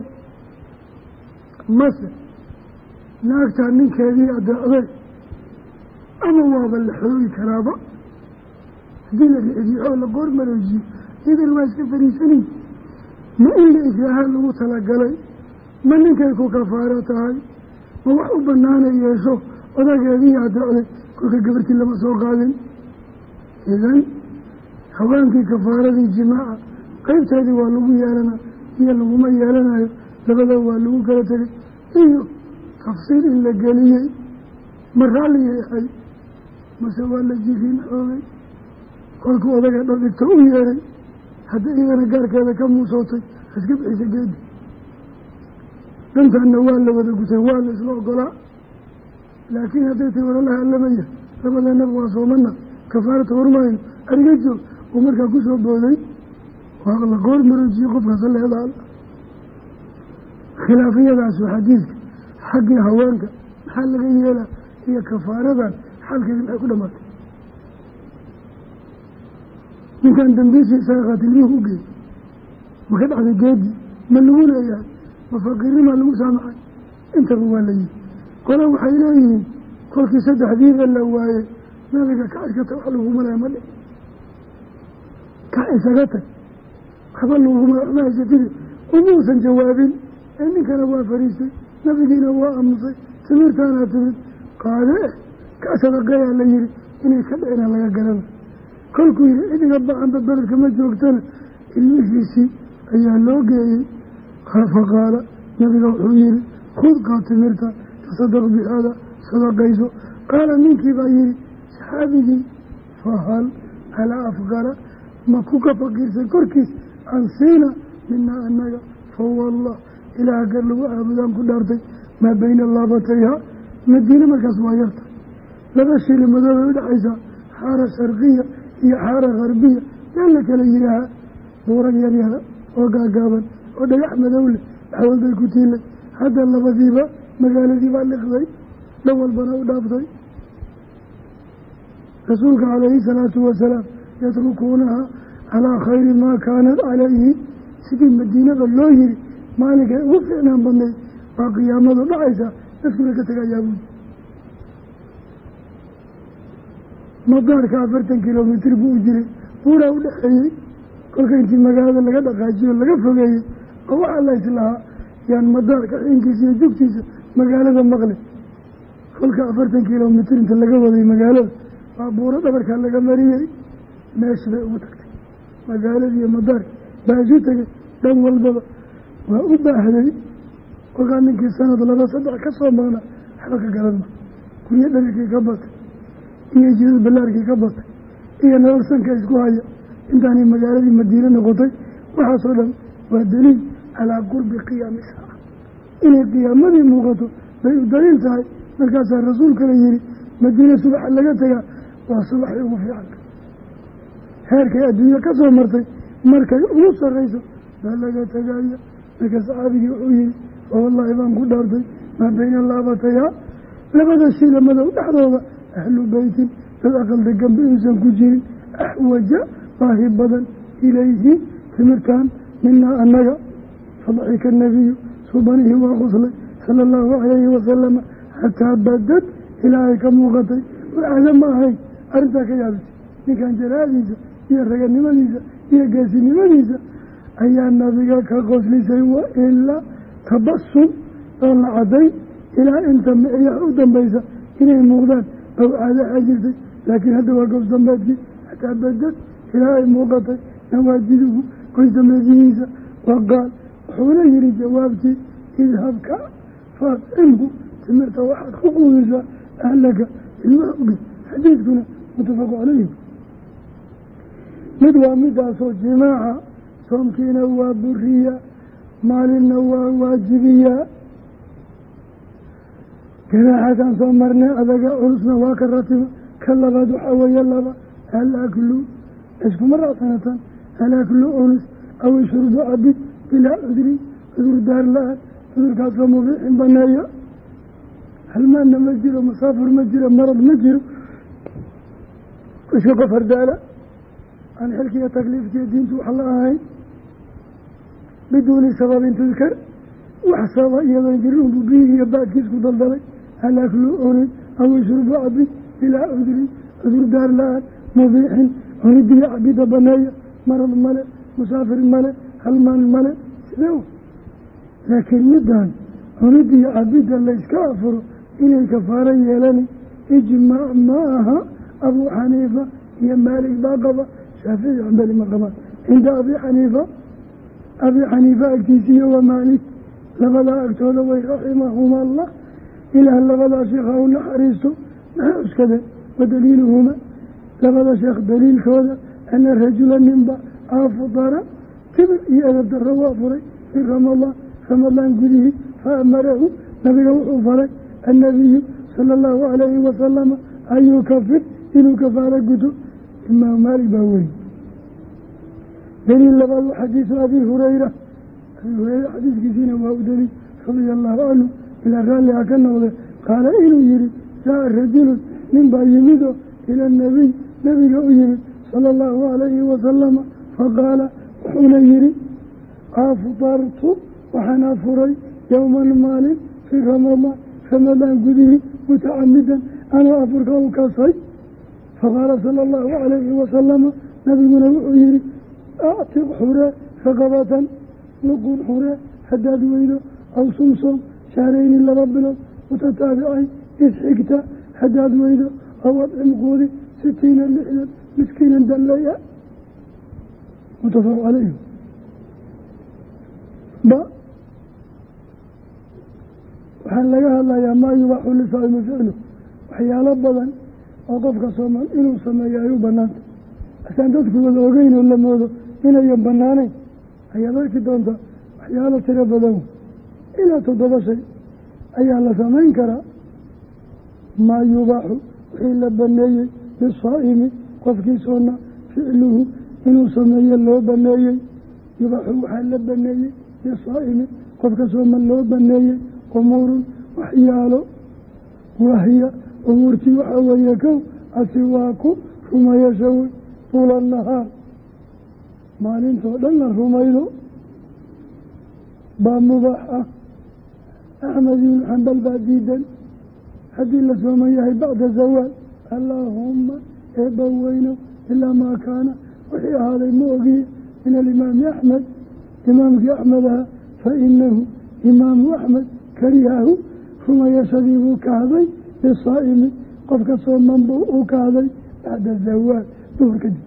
mase naagtaa ninkeedii adeecday ama waaba la xoogi karaaba haddii la rixijiixoo la goor mareejiyo idan waa iska fariisanayn ma in la ikraahaan lagu talagalay ma ninkay ku kafaaro tahay ma wax u banaana yeesho odageedii adeecday kolka gabartii lama soo qaadin. idan haweenkii kafaaradii jimaaca qaybteedii waa lagu yeelana iyo laguma yeelanayo labada waa lagu kala tegay iyo tafsiir in la geliyey ma raalli yahay mase waa la jirin xoogay kolkuu odaga dhadhigta u yeeray hadda iyadana gaarkeeda ka muusootay iska bixisa geedi dhantaanna waa la wada gutay waa la isla ogolaa. laakiin hadday tay walalaha allamaya labadeenaba waa soomana kafaarata hormayno ariga joog uu markaa ku soo booday waa la goor maroojiyey qofkaasa leedaal. khilaafiyadaasu xadiidka xaggii haweenka maxaa laga yeelaa هي كفارة حال كذب أكو دمات من كان دنبيسي ساقات الليه وقيد وكان على جادي ملغون أيها مفقرين ما لغو سامحي انت بوالي قالوا حيلين كل كي سد حديثا لواي نالك كعشك توحلوه ملا ملي كعشكتك خبلوه ما يستيري وموسى جوابين إني كان أبوها فريسي نبيين أبوها أمسي سميرتانا تريد قال إيه كأسد قيا اللي إني كدعنا لك قلب كل كوير إذن أبا عن ببرد كما جوكتنا المجلسي أيها اللوغي فقال نبي الحوير خذ قاتمرتا تصدق بهذا صدق يسو قال منك بايري صحابي فهل على أفقر ما كوكا فقير سكركيس عن سينا منا أنك فهو الله إلى أقل وعبدان كل أرضي ما بين الله بطيها مدينة مركز وايرتا لبشي لمدوى ودعيسا حارة شرقية هي حارة غربية لأنك ليها دورا يريها وقا قابا ودى أحمد أولي حول ذي كتيلة هذا اللبذيبة مقالة ذيبا لقضي لو البناء دافضي رسولك عليه الصلاة والسلام يتركونها على خير ما كانت عليه سيدي المدينة باللوهر مالك وفعنا بني وقيامة ضعيسة نسكولك تقايابون مدارك أفرتن كيلومتر بوجري بورا ودحيي كل كنت مقالة لقد أقاجي ولقد فقايي ووحا الله يسلها يعني مدارك إنكيسي جوكتيسي مقالة مغلب كل كأفرتن كيلومتر انت لقد وضي مقالة بورا دبرك لقد مريي ماشي بأوتك مقالة دي مدارك باجوتك دم والبضا وأباهدي وقال منك السنة لبا صدع كسر مغنى حركة قلبنا كل يدرك كبط إيه جيد بلارك كبط إيه نورسن كيسكو هاي انتاني مقالة دي مدينة نقطي وحصولا والدليل على قرب قيام الساعة إنه قيامة دي موقته بيدليل تاي مركز الرسول كان يري مدينة صبح لقتها وصبح يوم في عنك هيرك الدنيا كسر مرتي مركز نص الرئيس فلقتها جاية مركز عابد يحوي والله ما نقول دارتي ما بين الله بطيها لبدا الشيء لما دو أحضر أهل بيت فالأقل دقم بإنسان كجير أحوج راهبا إليه تمركان منا أنك فضحك النبي صبنه وغسله صلى الله عليه وسلم حتى بدت إلهي كموغتي وأعلم ما هي أرنتك يا بس نكان جلاليسا هي الرقم نمانيسا هي قاسي نمانيسا أي النبي كغسل سيوى إلا تبصم طلع عدي إلى أنت يعودا بيسا إليه مغدان أو على حاجرتي لكن هذا هو قصد بيتي حتى بدت إلهي موغتي نواجده كنت مدينيسا وقال حول يري جوابتي اذهبك فاطعمه تمرت واحد حقوقه أهلك المحقق حديثنا متفق عليه مدوى مدى صوت جماعة صومكين وبرية مالنا وواجبية جماعة صومرنا أذاك عرسنا واكرتنا كلبا دحوى يلبا هل أكلوا اسكو مرة سنة هل أكلوا أنس أو يشرب عبد بلا عذري عذر دار لها عذر كاسر مبيح بنايا هل ما أن مجر مسافر مجر مرض مجر وشوق فردالة عن حلكي تكليفتي دين توحى الله هاي بدون سبب تذكر وحساب أيضا يجرون ببيه يبقى كيسكو ضلدلي هل أكلوا أنس أو يشرب عبد بلا عذري عذر دار لها مبيح عذر عبد بنايا مرض ملك مسافر ملك halmaan male sidee laakiin midaan cunidii cabidda la iska afuro inay kafaaro yeelani ijmaac ma aha abuu xaniifa iyo maalik baa qaba shaafici xambali ma qabaan cinda abii xaniifa abii xaniifa agtiisa iyo wa maalik labadaa agtooda way raximahuma allah ilaah labadaa sheekha u naxariisto maxay cuskadeen wadaliiluhuma labada sheekh daliilkooda ana rajula ninba afdara كبر يأذب الرواء فري في رمضان رمضان قده فأمره نبي وفري النبي صلى الله عليه وسلم أن يكفر إنه كفارة قده إما مالي باوي دليل لبعض حديث أبي هريرة أبي هريرة حديث كثيرا وهو دليل رضي الله عنه إلى قال لأكنه قال إنه يري jaa rajulun nin baa yimido ila anabiy nabiga u yimid sala allahu calayhi wasalama faqaala wuxuuna yihi afdartu waxaan afuray yowman maalin fii ramadaan ramadaan gudihii mutacamidan anoo afurka u kasay faqaala sala allahu calayhi wasalama nabiguna wuxuu yihi actiq xuree raqabatan luqun xuree haddaad weydo aw sumsom shahrayni laba bilood mutataabicayn isxigta haddaad weydo aw adcim quudi sitiina lixdan miskiinan dalleya mutafaq calayhi ba waxaan laga hadlayaa maa yubaaxu lisaa'imi ficlu waxyaalo badan oo qofka sooman inuu sameeyo ay u banaanta asaan dadku wada ogeyn oo la moodo inayan banaanayn ayaad arki doontaa waxyaalo tiro badan ilaa toddoba shay ayaa la samayn karaa maa yubaaxu wixii la baneeyey lisaa'imi qofkii soona ficluhu inuu sameeyo loo baneeyey yubaaxu waxaa la baneeyey lisaa'imi qofka sooman loo baneeyey umuurun waxyaalo wahiya umuurtii waxaa weeye kow asiwaaku rumayasha wey tuula nahaar maalintoo dhan la rumaydo baa mubaax ah axmed ibnu xambal baa diidan haddii la sooman yahay bacda zawaal allaahumma eebba weyno ilaa maa kaana wixii ahaaday ma ogiye min alimaami axmed imaamkii axmed ahaa fa inahu imaamu axmed karihahu rumayashadii buu kahday lisaa'imi qofka sooman buu u kahday bacda zawaal duhur kadib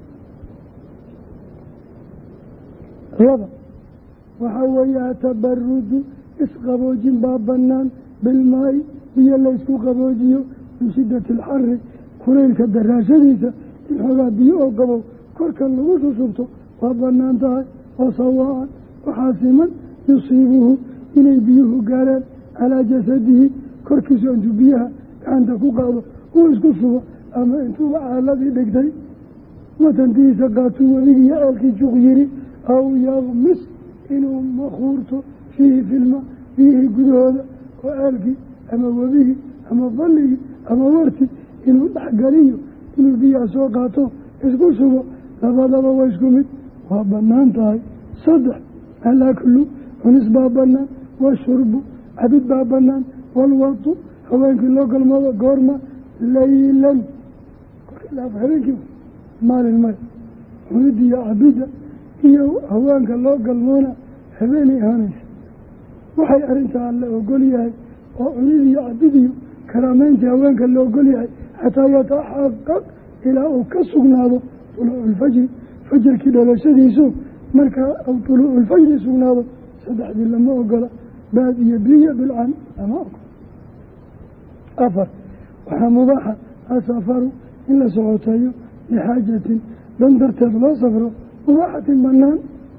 laba waxaa weeye atabarudu isqaboojin baa banaan bilmaayi biyo laysku qaboojiyo min shiddati alxari kulaylka daraashadiisa in xoogaa biyo oo qabow korka lagu shusubto waa banaan tahay oo sawaa-an waxaa siman yusiibuhu inay biyuhu gaaraan calaa jasadihi korkiisa intuu biyaha gacanta ku qaado uu isku shubo ama intuuba caaladii dhigtay watantihiisa qaatuu weligiiyo ceelkii juq yiri aw yaqmis inuu makuurto fiihi filma biyihii gudahooda oo ceelkii ama webigii ama balligii ama warti inuu dhexgaliyo inuu biyaha soo qaato isku shubo labadaba waa isku mid waa banaan tahay saddex alaklu cunis baa banaan washurbu cabid baa banaan walwadu haweenkii loo galmado goorma laylan korkilaaf habeenkii maalin maya cunidda iyo cabidda iyo haweenka loo galmoona habeenay ahaanaysa waxay arrintaa la ogol yahay oo cunid iyo cabid iyo karaameyntii haweenka la ogol yahay xataa yataxaqaq ilaa uu ka sugnaado tuluucu lfajri fajarkii dhalashadiisu markaa u tuluucu lfajri sugnaado saddexdii lama ogola baad iyo biyo bilcan lama ogola afar waxaa mubaaxa asafaru in la socoteeyo lixaajatin dan darteed loo safro mubaaxatin banaan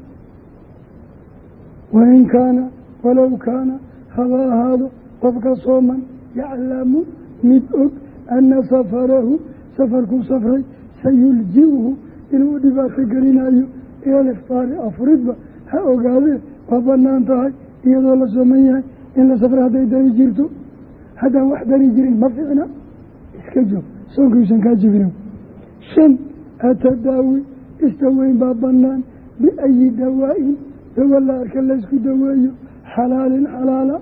wain kaana walow kaana haba ahaado qofka sooman yaclamu mid og ana safarahu safarkuu safray sayuljibuhu inuu dhibaato gelinayo ila liftaari afuridba ha ogaadee waa banaan tahay iyadoo la sooman yahay in la safra hadday dani jirto haddaan wax dani jirin ma ficna iska joog soonkiisan kaa jebina shan atadaawi istaweyn baa banaan biayi dawaa-in dawa la arka laysku daweeyo xalaalin xalaala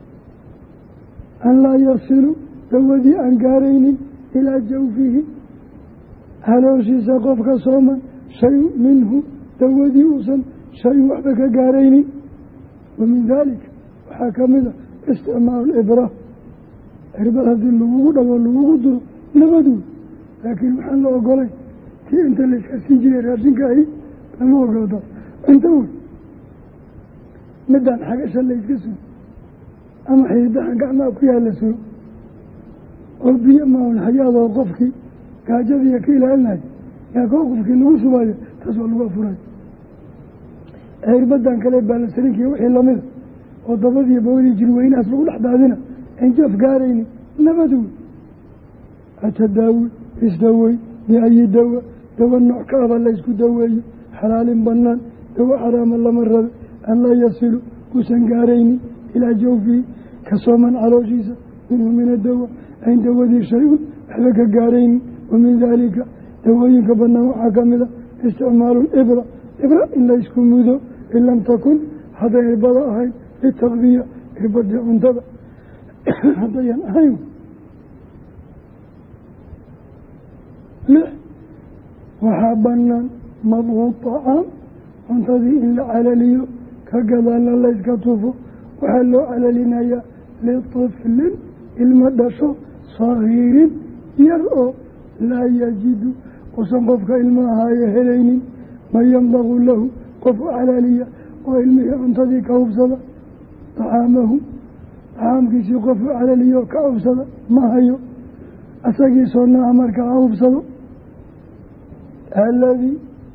an laa yasilu dawadii aan gaaraynin ilaa jawfihi halooshiisa qofka sooman shay minhu dawadii uusan shay waxba ka gaaraynin wa min daalika waxaa ka mid a isticmaalu libra cirbad haddii lagugu dhawo lagugu duro nabaduud laakiin maxaan la ogolay tii inta layska sii jiray raashinka ahi lama ogolda cunto wey midaan xagasha layska sugo ama xiidahan gacmaha ku yaala sugo oo biyo maun xayaadoo qofkii gaajadiiya ka ilaalinayo yaa koo qofkii lagu shubayo taas waa lagu afurayo cirbadan kale baalasarinkiiyo wixii lamida oo dabadiiyo bawdii jirweynahaas lagu dhex daadina aan joof gaaraynin nabad wey atadaawi isdawey biayi dawa dawa nooc ka aba laysku daweeyo xalaalin banaan dawa xaraama lama rabe an laa yasilu uusan gaaraynin ilaa jawfihi ka sooman calooshiisa minhu min adawa cinda wadii shay-un waxba ka gaaraynin wa min daalika dawooyinka bannaan waxaa ka mid a isticmaalu libra ibra in la ysku mudo in lam takun hadday irbada ahayn litaqdiya irbadii cuntada haddayan ahayn lix waxaa bannaan madqu tacaam cuntadii in la calaliyo ka gadaalna la yska tufo waxaa loo calalinayaa litiflin ilmo dhasho sagiirin yar oo laa yajidu usan qofka ilmahaayo helaynin man yandaqu lahu qof u calaliya oo ilmihii cuntadii ka hubsada tacaamahu tacaamkiisii qof u calaliyo ka hubsada ma hayo asagii soonaa marka ha hubsado aladii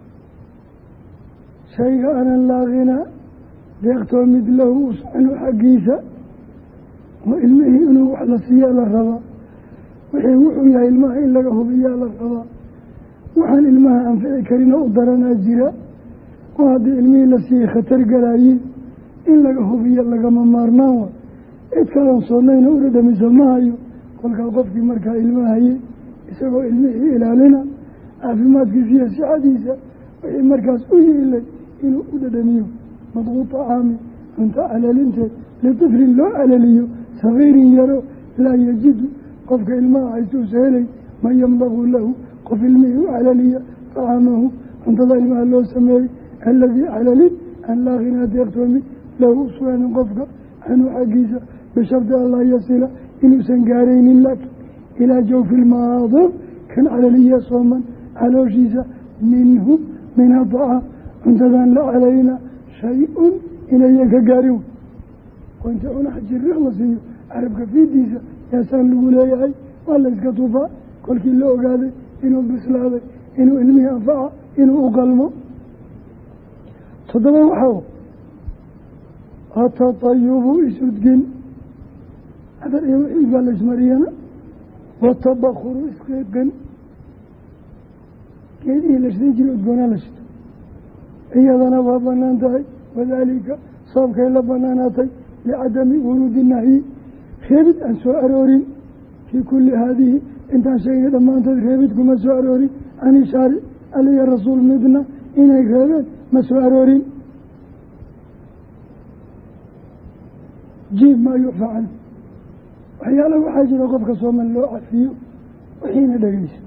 shayga anan laa ghinaa deeqtoo mid lahu uscanu xaggiisa oo ilmihii inuu wax la siiyaa la rabaa wixii wuxuu yahay ilmaha in laga hubiyaa la rabaa waxaan ilmaha anfici karina u daranaa jira oo haddii ilmihii la siiyey khatar galaayiin in laga hubiyo lagama maarmaan wa cid kalan soonnayna u dhadhamisa ma hayo kolkaa qofkii markaa ilmahayey isagoo ilmihii ilaalina caafimaadkiisa iyo sixadiisa wixii markaas u yiilay inuu u dhadhamiyo madquu tacaami cunto calalinteed litiflin loo calaliyo sagiirin yaro laa yajidu qofka ilmaha haysuusa helay man yamdaqu lahu qof ilmihii u calaliya tacaamahu cuntada ilmaha loo sameeyey aladii calalin an laa ghinaa deeqtoomi lahu usugaanin qofka canhu xaggiisa bishardi an laa yasila inuusan gaaraynin laakiin ilaa jawfi lmaaduur kan calaliya sooman calooshiisa minhu min adacaam cuntadan la calalina shay-un inayan ka gaarin oo inta cunaha jiriq la siiyo carabka fiidiisa yaasaan lagu leeyahay waa la yska tufaa kolkii la ogaaday inuu bislaaday inuu ilmihii anfaca inuu u qalmo toddoba waxaa atatayubu isudgin cadar iyo wixii baa la ismariyana watabakuru isqiiqin geedihii la shidan jiray udgoonaa la shito iyadana waa banaan tahay wadaalika sababkay la banaanaatay licadami wuruudi nahyi reebid aan soo aroorin fii kulli haadihi intaan sheegnay dhammaanteed reebid kuma soo aroorin ani shaaric aliya rasuul midna inay reebeen ma soo aroorin jiib maa yucfa can waxyaala waxaa jira qofka sooman loo cafiyo wixiina dhegeysa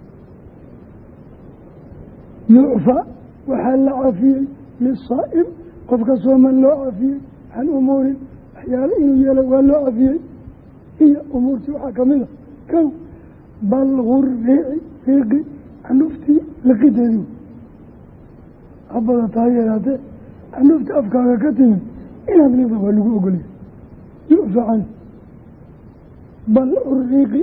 yucfa waxaa la cafiyey lisaa'im qofka sooman loo cafiyey can umuurin waxyaale inuu yeelay waa loo cafiyey iyo umuurtii waxaa ka mid a kow balgu riici riiqi candhuftii liqideedii habada taa yeelaatee candhuftii afkaaga ka timid inaad liqda waa lagu ogolya yucfa can balcu riiqi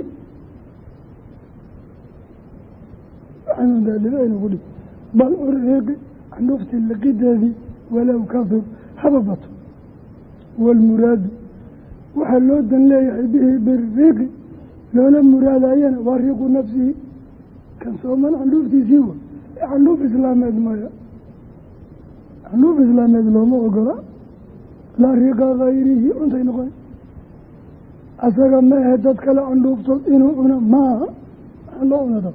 xanuundaadhibaynu ku dhig balcu riiqi candhuftii liqideedii walow kahur haba bato waalmuraadu waxaa loo dan leeyahay bihi biriiqi loola muraadayana waa riiqu nafsihi kan sooman candhuuftiisii wa ee candhuuf islaameed maya candhuuf islaameed looma ogola laa riiqa hayrihi cuntay noqon asaga ma ahe dad kale candhuuftood inuu cuno maaha waxaa loo cunada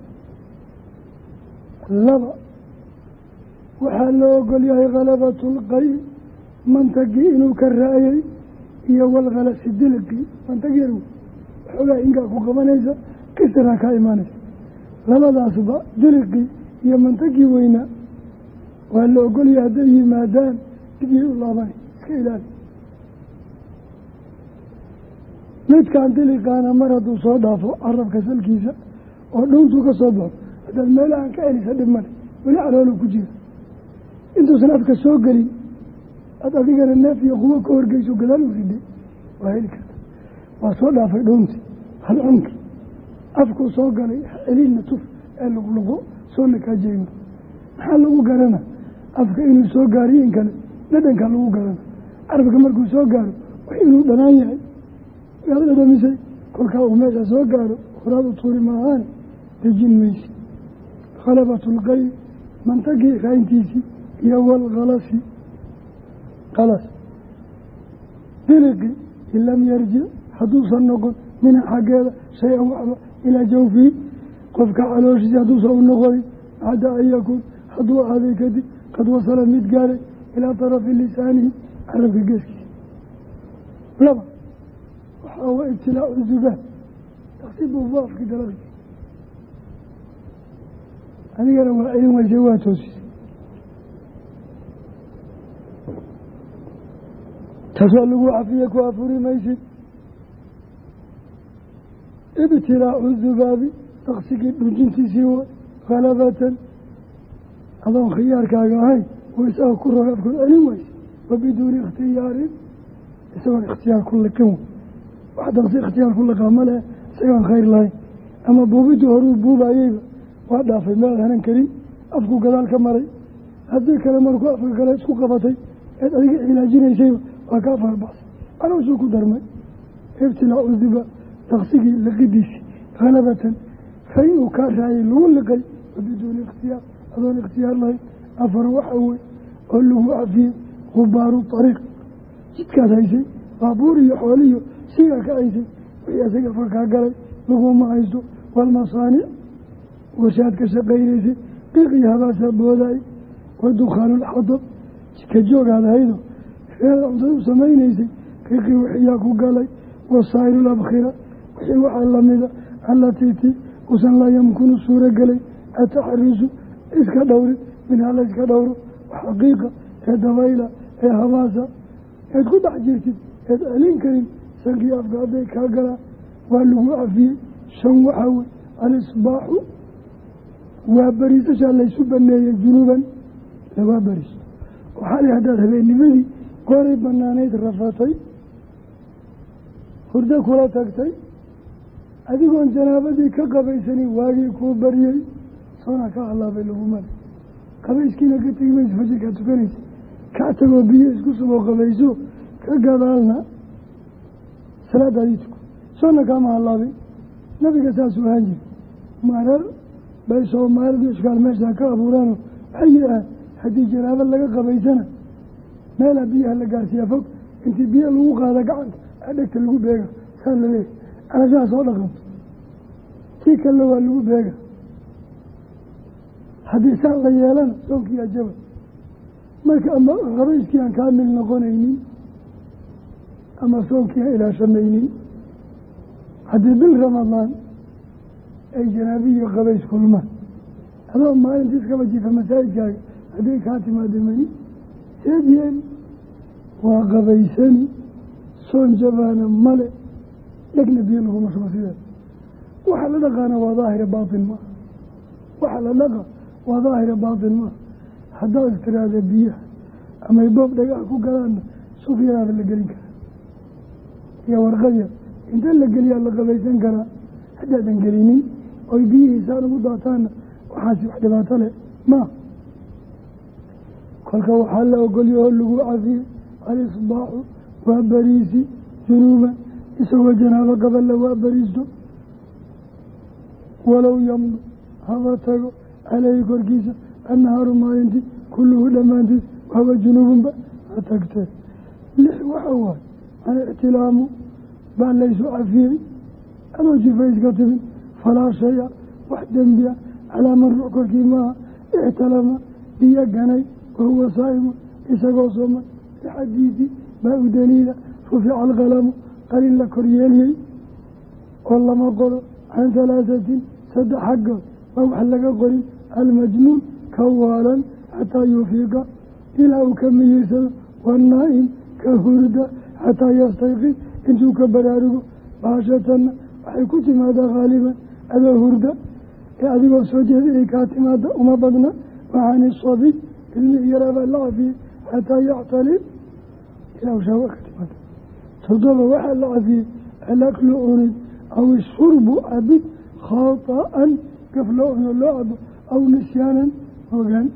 laba waxaa loo ogol yahay khalabatulqay mantagii inuu ka raayay iyo walkhalasi dilqii mantag yar waxoogaa inkaa ku qabanaysa kisaraa kaa imaanaysa labadaasba diliqii iyo mantagii weynaa waa la ogolyahay hadday yimaadaan dibyay u laabanay iska ilaali midkaan diliqaana mar hadduu soo dhaafo carabka salkiisa oo dhowtuu ka soo baxo haddaad meelahan ka celisa dhib male weli caloolu ku jira intuusan afka soo gelin aada adigana neef iyo qubo ka horgeyso gadaal u riday waa heli karta waa soo dhaafay dhowntii halcunkii afkuu soo galay celinna tuf ee luqluqo soo nakaajeyno maxaa lagu garana afka inuu soo gaariyo in kale dhadhankaa lagu garana carabka markuu soo gaaro wax inuu dhanaan yahay yaad dhadhamisay kolkaa uu meesha soo gaaro horaad u tuuri maahaane dejin maysi khalabatulqay mantagii rayntiisii iyo walkhalasi qalas diliqi in lam yarjic hadduusan noqon minha xaggeeda shay-an waxba ilaa jawfihi qofka calooshiisa hadduusan u noqonin bacda an yakuun hadduu ahaaday kadib qad wasala mid gaaray ilaa tarafi lisaanihi carabka geeskiisa. laba waxaa wa ibtilaacu zubaab taksibuuba afki dalaqi adigana waa celin weyse waa toosisay taas waa lagu cafiye ku afuri maysid. ibtilaacu zubaabi daksigii dhujintiisii wa halabatan adoon khiyaarkaaga ahayn oo isaga ku roga afkood celin weyse wa biduuni ikhtiyaarin isagoon ikhtiyaar ku liqin wax daksi ikhtiyaar ku liqaa ma leh isagaan khayr lahayn ama buubidii horuu buubayeyba waa dhaafay meel hanan karin afku gadaal ka maray haddii kale markuu afka kale isku qabatay eed adiga cilaajinaysayba waa kaa faarbaxsay calooshuu ku darmay. ibtilaacu zuba daksigii liqidiisii halabatan kay uu kaa raayay lagu liqay wa biduuni ikhtiyaar adoon ikhtiyaar lahayn. afar waxa wey oo lagu cafiyey khubaaru ariiq jidkaad haysay baabuur iyo xooliyo sigaa ka haysay wixii asaga afka kaa galay laguma haysto. walmasaanic washaad ka shaqaynaysay qiiqiyo habaasaa boodaay wa dukhaanuulxadab jidka joogaad haydo reeda cuntada u samaynaysay qiiqii wixiyaa ku galay. wasaa'ilu abkhira wixii waxaa lamida allatii ti usan laa yamkunu suuro gelay ataxarisu iska dhowrin minhaa la iska dhowro xaqiiqa ee dabayla ee habaasa eed ku dhex jirtid eed celin karin sankii afka hadday kaa galaan waa lagu cafiyey. shan waxaa wey alisbaaxu waa bariisashaa laysu baneeyey junuuban lawaa bariiso waxaa li haddaad habeennimadii gooray banaanayd rafatay hurdo kula tagtay adigoon janaabadii ka qabaysanin waagii kuu baryey soona ka halaabay lagumale qabayskiina ka tegi mayso fajirkaa tukanaysa kaa tagoo biyo isku suboo qabayso ka gadaalna salaadaadii tuko soona kaama halaabay. nabiga saasuu ahaan jiri marar bay soomaalidu ishkaal meeshaa ka abuuraano waxay yidhahaan haddii janaabo laga qabaysana meelaa biyaha la gaarsiiyaa fog intii biyo lagu qaada gacanta adhegta lagu beega saa laleeyahy alashaha soo dhaqanto tii kale waa lagu beega haddii saa la yeelana soonkii ajaba marka ama qabayskii aan kaamil noqonaynin ama soonkii aan ilaashamaynin haddii bil ramadaan ay janaabiyo qabays kulmaan adoo maalintii iskaba jiifa masaajidkaaga haddii kaa timaada mani seed yeeli waa qabaysani soon jabaana male dhegna biyo laguma shubo sideed waxa la dhaqaana waa daahira baatin maaha waxa la dhaqa waa daahira baatin maaha haddaad istiraada biyaha amay boob dhagax ku galaanna suf yaraada la gelin karaa iyo warqadya inta la geliyaa la qabaysan karaa haddaadan gelinin oy biyihiisaan ugu daataana waxaasi wax dhibaato leh maa kolka waxaa la ogolyaho lagu cafiyey alisbaaxu waa bariisi junuuban isagoo janaabo qaballa waa bariisto walow yamdu haba tago caleyhi korkiisa annahaaru maalintii kulluhu dhammaantiis wahaba junuubunba ha tagtee. lix waxa waay alictilaamu baa laysu cafiyey adoo jifayska timin falaa shaya wax dembi a calaa man ruux korkii maaha ictalama biyo ganay wahuwa saa'imun isagoo sooman bixadiidi baa u daliila rufica alqalamu qalin la koryeeliyey oo lama qoro can halaasatin saddex xaggood baa wax laga qorin almajnuun ka waalan xataa yufiiqa ilaa uu ka miyirsado wanaa'im ka hurda xataa yastayqid intuu ka baraarugo baashatanna waxay ku timaadaa haaliban adoo hurda ee adigoo soo jeeda inay kaa timaada uma badna waxaani sabi ilmihii yaraabaa la cafiyey xataa yactalim ilaa shaawa ka timaada. toddoba waxaa la cafiyey alaklu cunid aw ishurbu cabid khaata'an gaf loo cuno loo cabo aw nisyaanan ogaan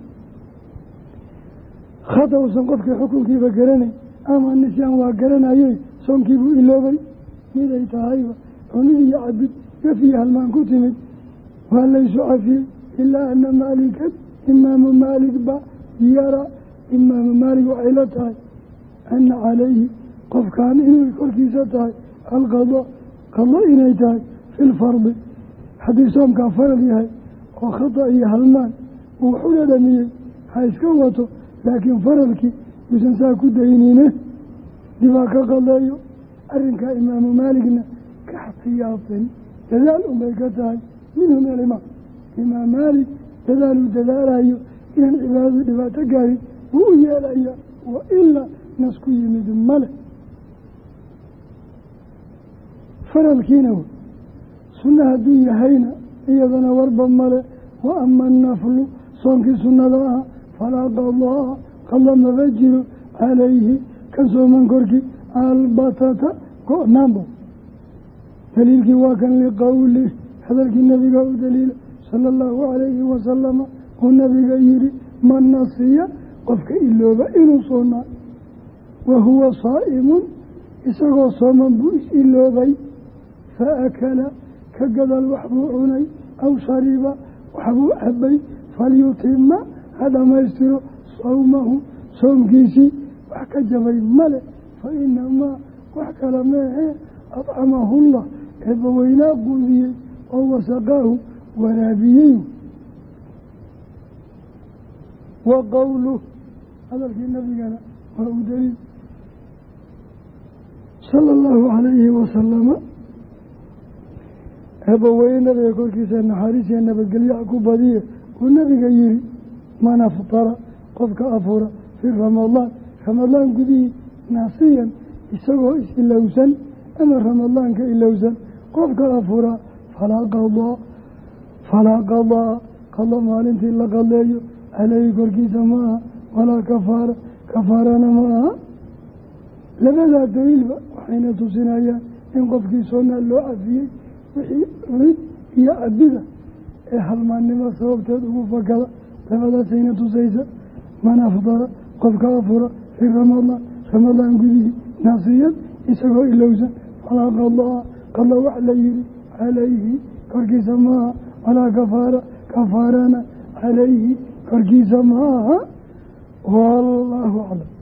khata usan qofkii xukunkiiba garanay ama nisyaan waa garanayey soonkiibuu iloobay miday tahayba cunid iyo cabid gaf iyo halmaan ku timid waa laysu cafiyey ilaa ana maalikan imaamu maalik ba yara imaamu maalik waxay la tahay ana calayhi qofkaan inay korkiisa tahay alqada qado inay tahay fi lfardi haddii soomkaa faral yahay oo khata iyo halmaan uu wax u dhadhamiyey ha iska wato laakiin faralkii yuusan saa ku daynine dibaa ka qadeeyo. arrinkaa imaamu maaligna ka xtiyaatin dadaal unbay ka tahay minhu min alimaam imaam maalik dadaaluu dadaalayo inaan cibaadadu dhibaato gaarin wuu u yeelaya wa ilaa nas ku yimid male. faralkiina w sunna hadduu yahayna iyadana warba male. wa ama annaflu soonkii sunnada ah falaa qadaa qada maba jiro calayhi kan sooman korkii albatata go-naanbo. daliilkii waa kan liqowlih hadalkii nabiga u daliila sala allahu calayhi wasalama uu nabiga yihi man nasiya qofka ilooba inuu soonaa wa huwa saa'imun isagoo sooman buu is-iloobay fa akala ka gadaal waxbuu cunay aw shariba waxbuu cabay falyutima ha dhammaystiro sawmahu soomkiisii wax ka jabay male. fa inamaa wax kala meehee adcamahullah eebbaweynaa quudiyey oo wasaqaahu waraabiyey. wa qowluh hadalkii nabigana waa u daliil sala allahu calayhi wasalama eebbaweyne nabiga korkiisa naxariisiya nabadgelyaha ku badiye uu nabiga yihi man aftara qofka afura fii ramadaan ramadaan gudihii naasiyan isagoo is-ilowsan ama ramadaanka ilowsan qofka afuraa falaa qadaa falaa qadaa qado maalintii la qadeeyo caleyhi korkiisa ma aha walaa kafaara kafaarana ma aha. labadaa daliilba waxayna tusinayaan in qofkii soonaa loo cafiyey wixii cunid iyo cabida ee halmaannimo sababteed ugu fakada. labadaasayna tusaysa man afdara qofka afura fii ramadaan ramadaan gudihii naasiyad isagoo ilowsan falaa qadaa qado wax la yihi calayhi korkiisa ma aha walaa kafaara kafaarana calayhi korkiisa ma aha. wallaahu aclam.